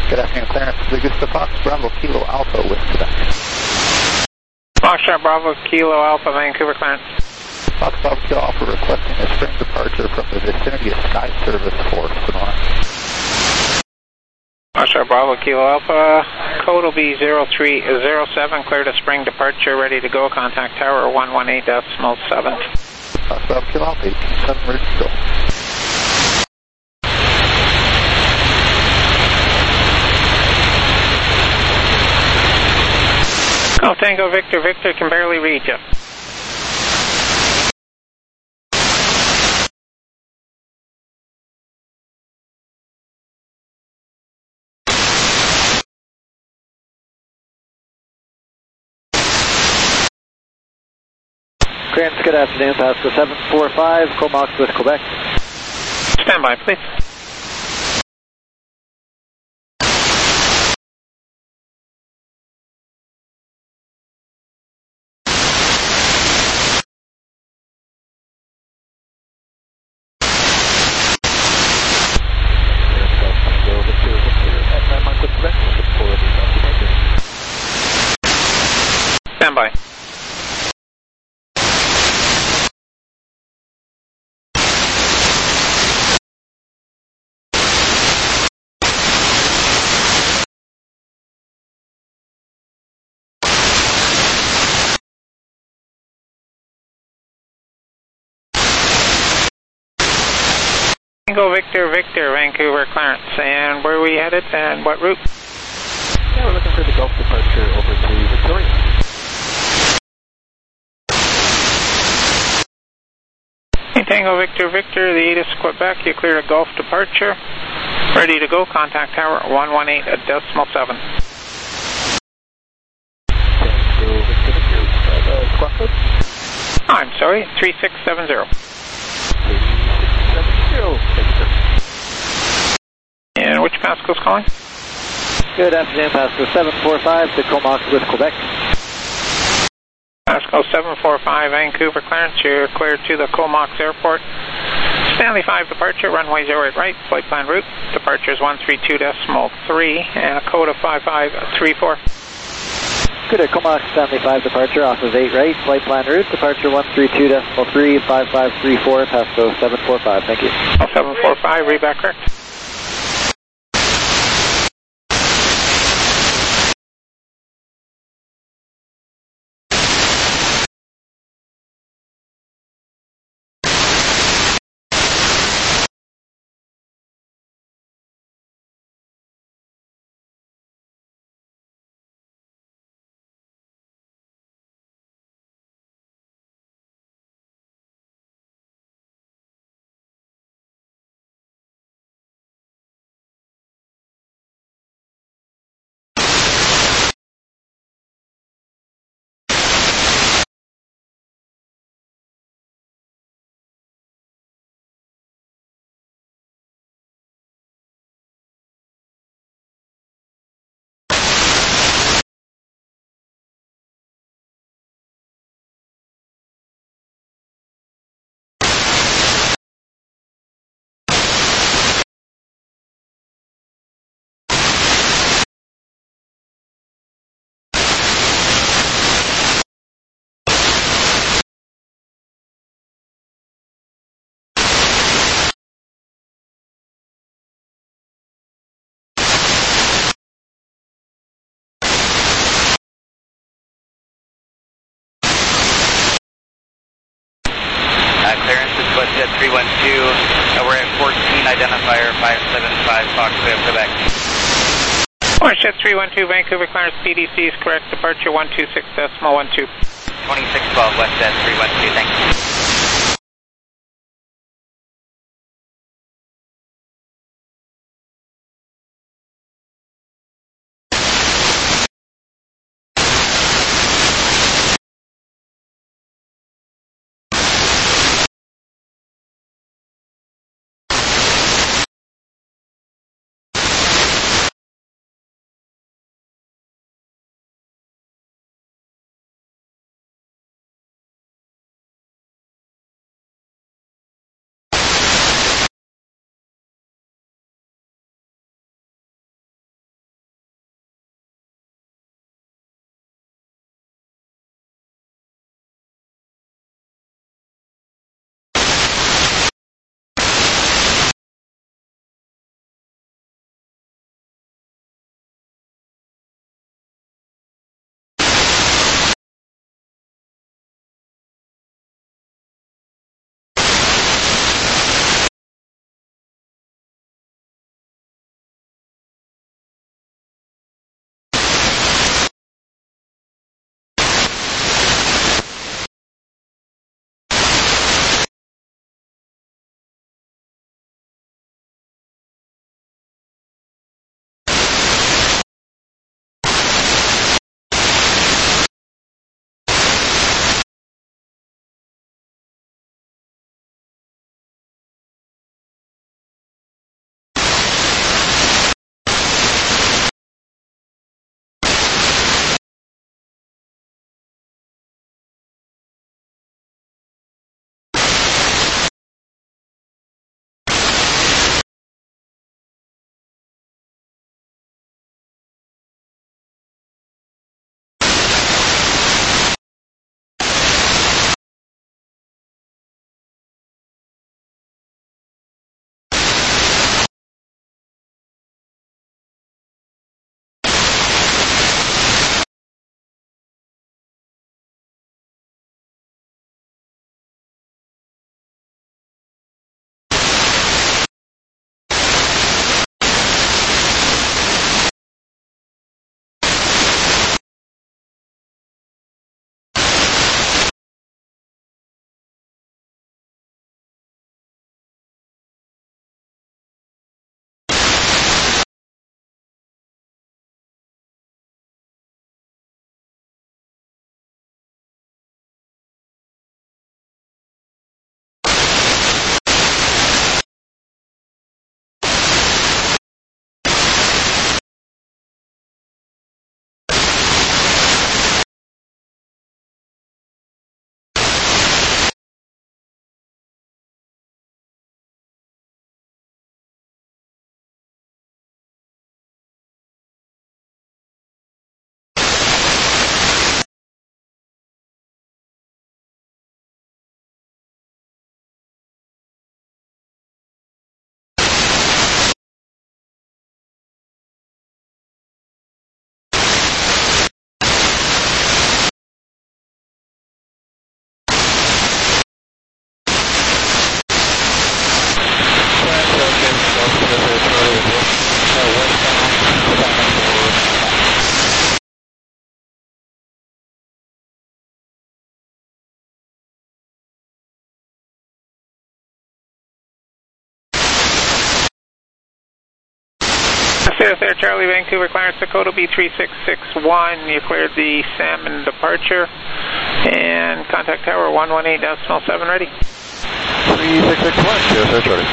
Good afternoon, clearance. Augusta Fox, Bravo Kilo Alpha with Quebec. Foxtrot Bravo Kilo Alpha, Vancouver clearance. Fox Bravo Kilo Alpha requesting a spring departure from the vicinity of Sky Service for Sonora. Foxtrot Bravo Kilo Alpha, code will be zero three zero seven, clear to spring departure, ready to go, contact tower one one eight decimal seven. Fox Bravo Kilo Alpha, eighteen seven, ready to go. Oh, Tango Victor, Victor can barely read you. Clearance, good afternoon, Pasco seven four five, Comox with Quebec. Stand by, please. Stand by. Tango Victor, Victor, Vancouver clearance. And where are we headed and what route? Yeah, we're looking for the Gulf departure over to Victoria. Hey, Tango Victor, Victor, the ATIS Quebec, you clear a Gulf departure. Ready to go, contact tower one one eight decimal seven. Tango Victor, Victor, uh, the squawk code? Oh, I'm sorry, three six seven zero. three six seven zero, thank you, sir. And which Pasco's calling? Good afternoon, Pasco seven four five to Comox with Quebec. Pasco seven four five, Vancouver clearance, you're cleared to the Comox Airport. Stanley five departure, runway zero eight right, flight plan route. Departure is one three two decimal three, and a code of five five three four. Good at Comox Stanley five departure, off of eight right, flight plan route, departure one three two decimal three, five five three four, Pasco seven four five, thank you. seven four five, read back correct. Westjet three one two, uh, we're at fourteen, identifier five seven five, Foxtrot, Quebec. Westjet three one two, Vancouver clearance, P D C is correct, departure one two six decimal one two. twenty-six twelve, Westjet three one two, thank you. Clear, clear, Charlie, Vancouver, Clarence, Dakota, B three six six one. You cleared the Salmon departure. And contact tower one one eight decimal seven ready. three six six one, clear, clear, Charlie.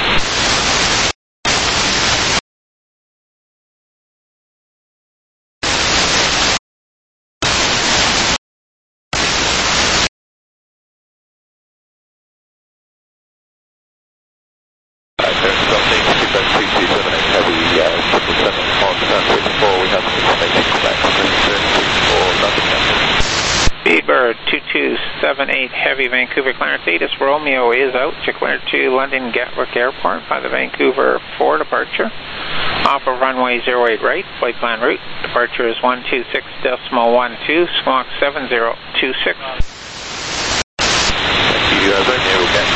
Speedbird two two seven eight Heavy, Vancouver, Clarence, ATIS Romeo is out. Declared to London Gatwick Airport by the Vancouver four departure. Off of runway zero eight right, flight plan route. Departure is one two six decimal one two, squawk seven zero two six. Thank you, uh, Romeo, we'll get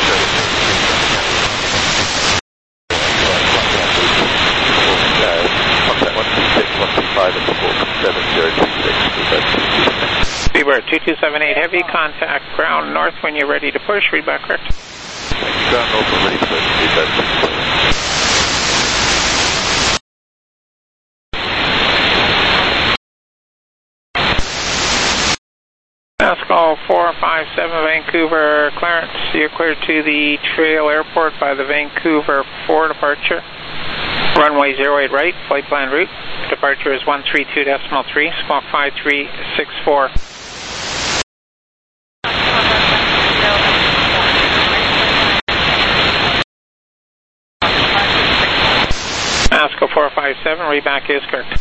contact one two six one two five and squawk seven zero two six. Speedbird two two seven eight Heavy, contact ground north when you're ready to push. Read back correct. Ground north when ready to push. Speedbird two two seven eight. Pascal four five seven Vancouver, Clarence, you're cleared to the Trail Airport by the Vancouver four departure. Runway zero eight right, flight plan route. Departure is one three two decimal three, squawk five three six four. Pascal four five seven, read back is correct.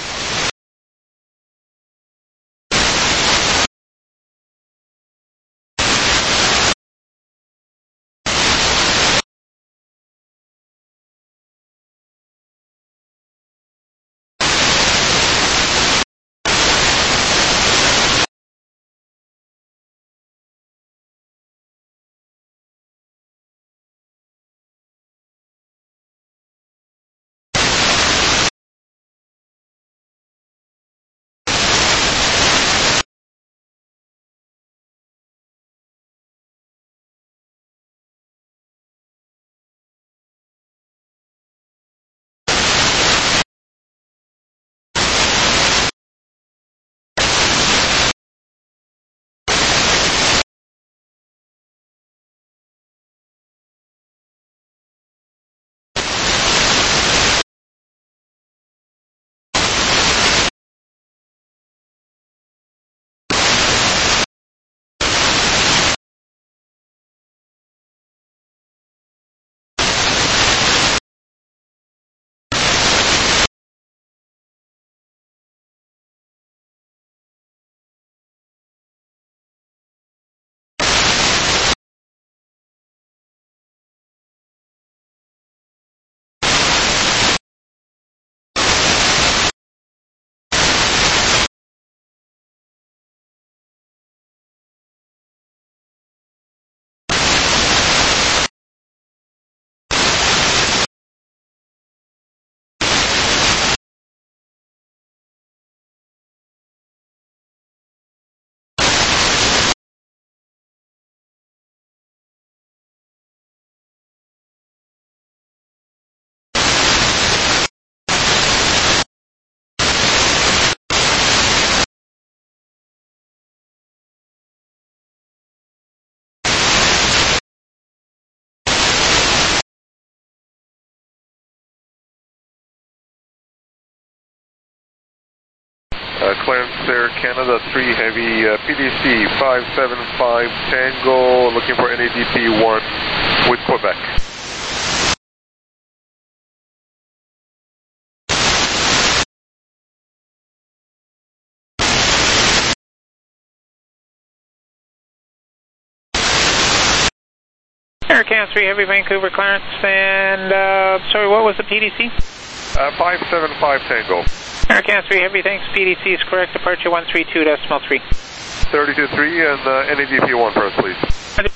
Uh, Clarence Air Canada three Heavy, uh, P D C five seven five Tango, looking for N A D P one with Quebec. Air Canada three Heavy, Vancouver, Clarence, and, uh, sorry, what was the P D C? Uh, five seven five Tango. Air Canada three Heavy, thanks. P D C is correct. Departure one three two decimal three. thirty-two three and uh, N A D P one for us, please.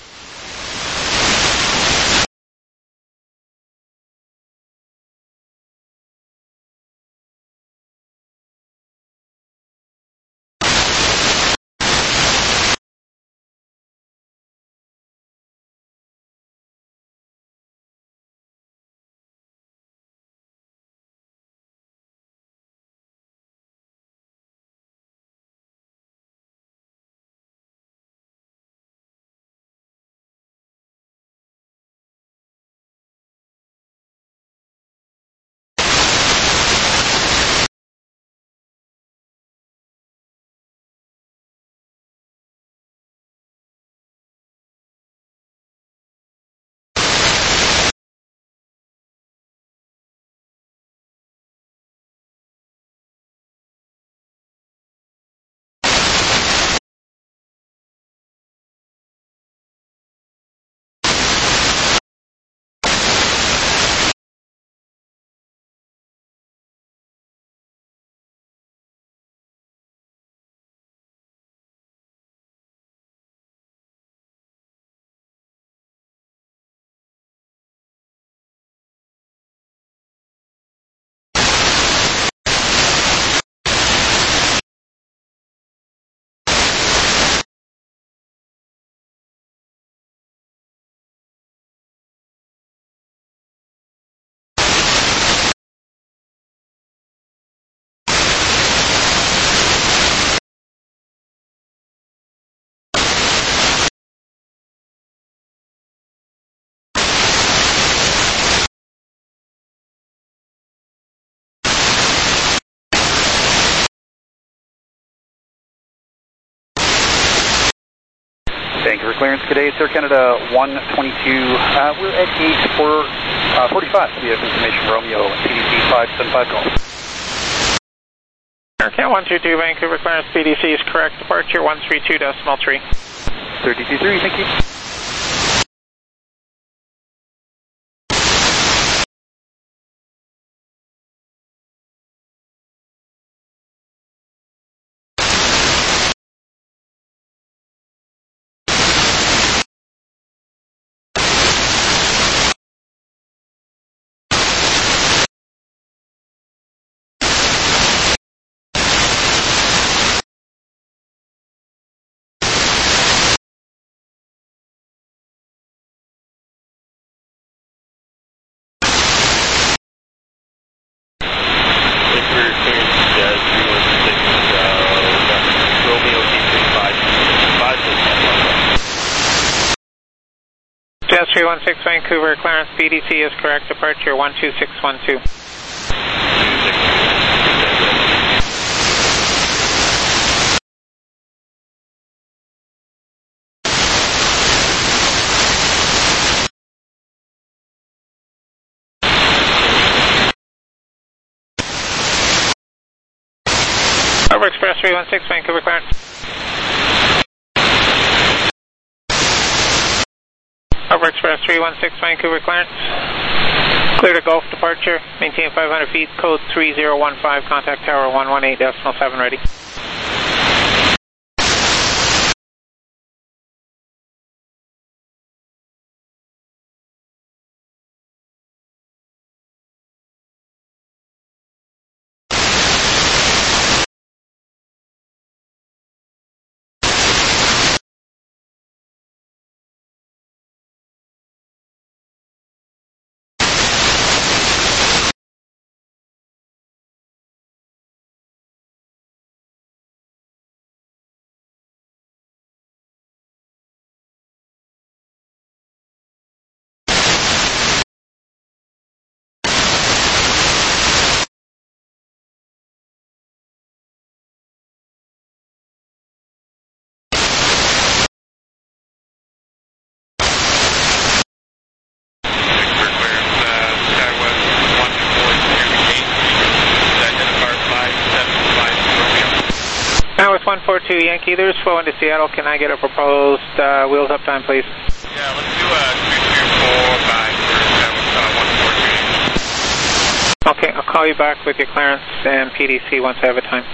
Vancouver clearance. Good day, Sir Canada one twenty-two. Uh, we're at gate four, uh, forty-five. We have information Romeo, P D C five seven five Golf. Aircat one two two, Vancouver clearance, P D C is correct. Departure one three two decimal three. thirty-two three, thank you. Jazz three one six, Vancouver clearance, P D C is correct. Departure one two six one two. Over Express three one six, Vancouver clearance. Over Express three one six, Vancouver clearance. Clear to Gulf departure. Maintain five hundred feet. Code three zero one five. Contact tower one one eight decimal seven ready. Now with one four two Yankee, there's flow into Seattle. Can I get a proposed uh, wheels up time, please? Yeah, let's do a two two four five for one four two. Okay, I'll call you back with your clearance and P D C once I have a time.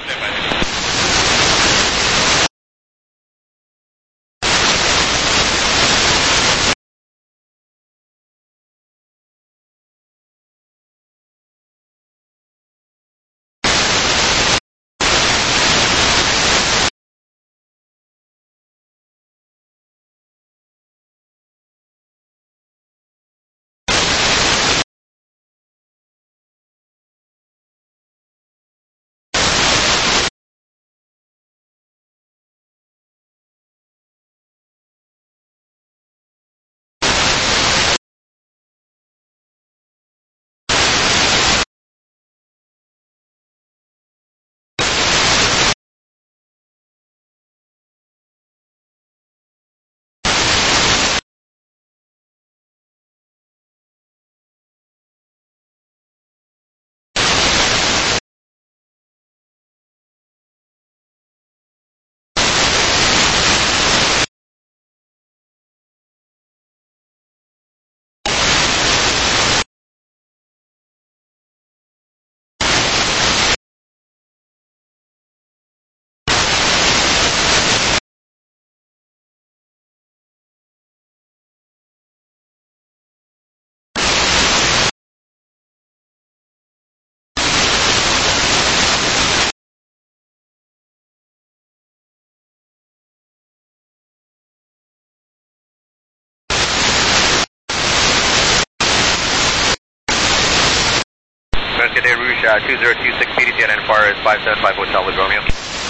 Good day, Rouge, uh, two zero two six P D C identifier is five seven five Hotel with Romeo.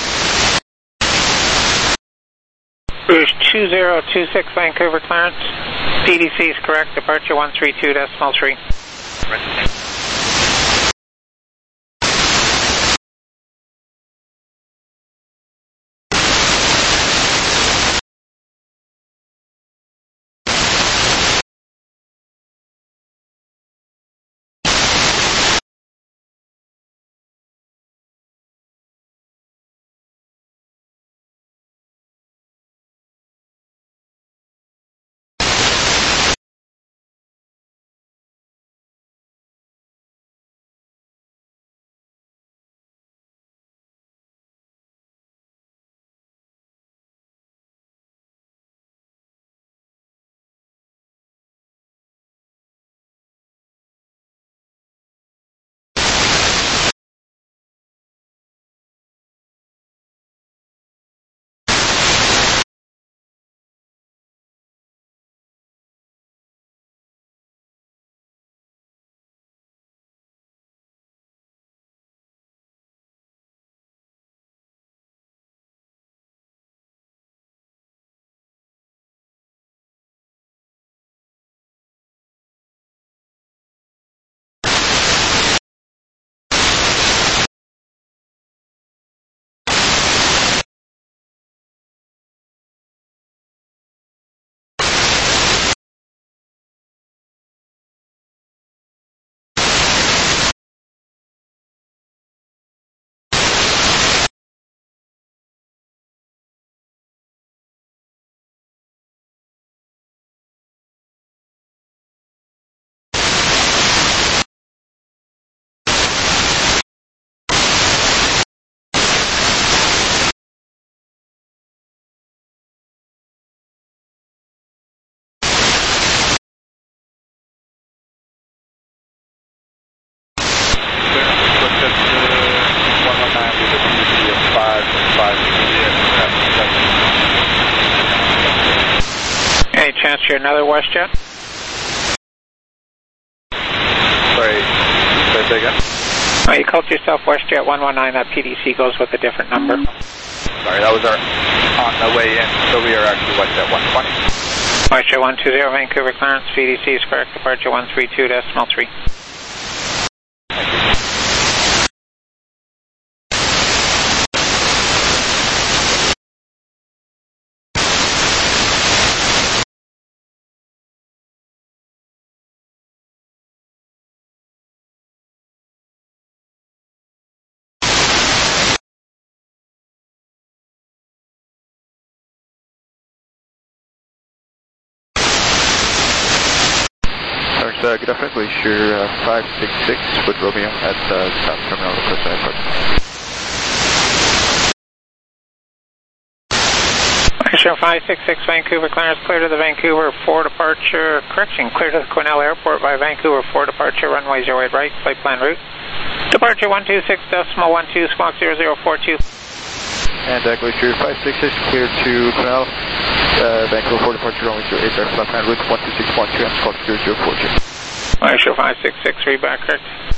Rouge two zero two six, Vancouver clearance. P D C is correct. Departure one three two decimal three. Right. chance you're another WestJet? Sorry, say that again? Oh, you called yourself WestJet one one nine. That P D C goes with a different number. Sorry, that was our on the way in, so we are actually WestJet one twenty. WestJet one two zero, Vancouver clearance, P D C is correct, departure one three two decimal three. Uh, good afternoon, Glacier uh, five six six with Romeo at uh, South Terminal of Costa Airport. Glacier five six six, Vancouver clearance, clear to the Vancouver four departure, correction, clear to the Quesnel Airport by Vancouver four departure, runway zero eight right, flight plan route. Departure one two six decimal one two, squawk zero zero four two. And uh, Glacier five six six, clear to Quesnel, uh, Vancouver four departure, runway zero eight right, flight plan route one two six one two, and squawk zero zero four two. Glacier five six six, read back correct.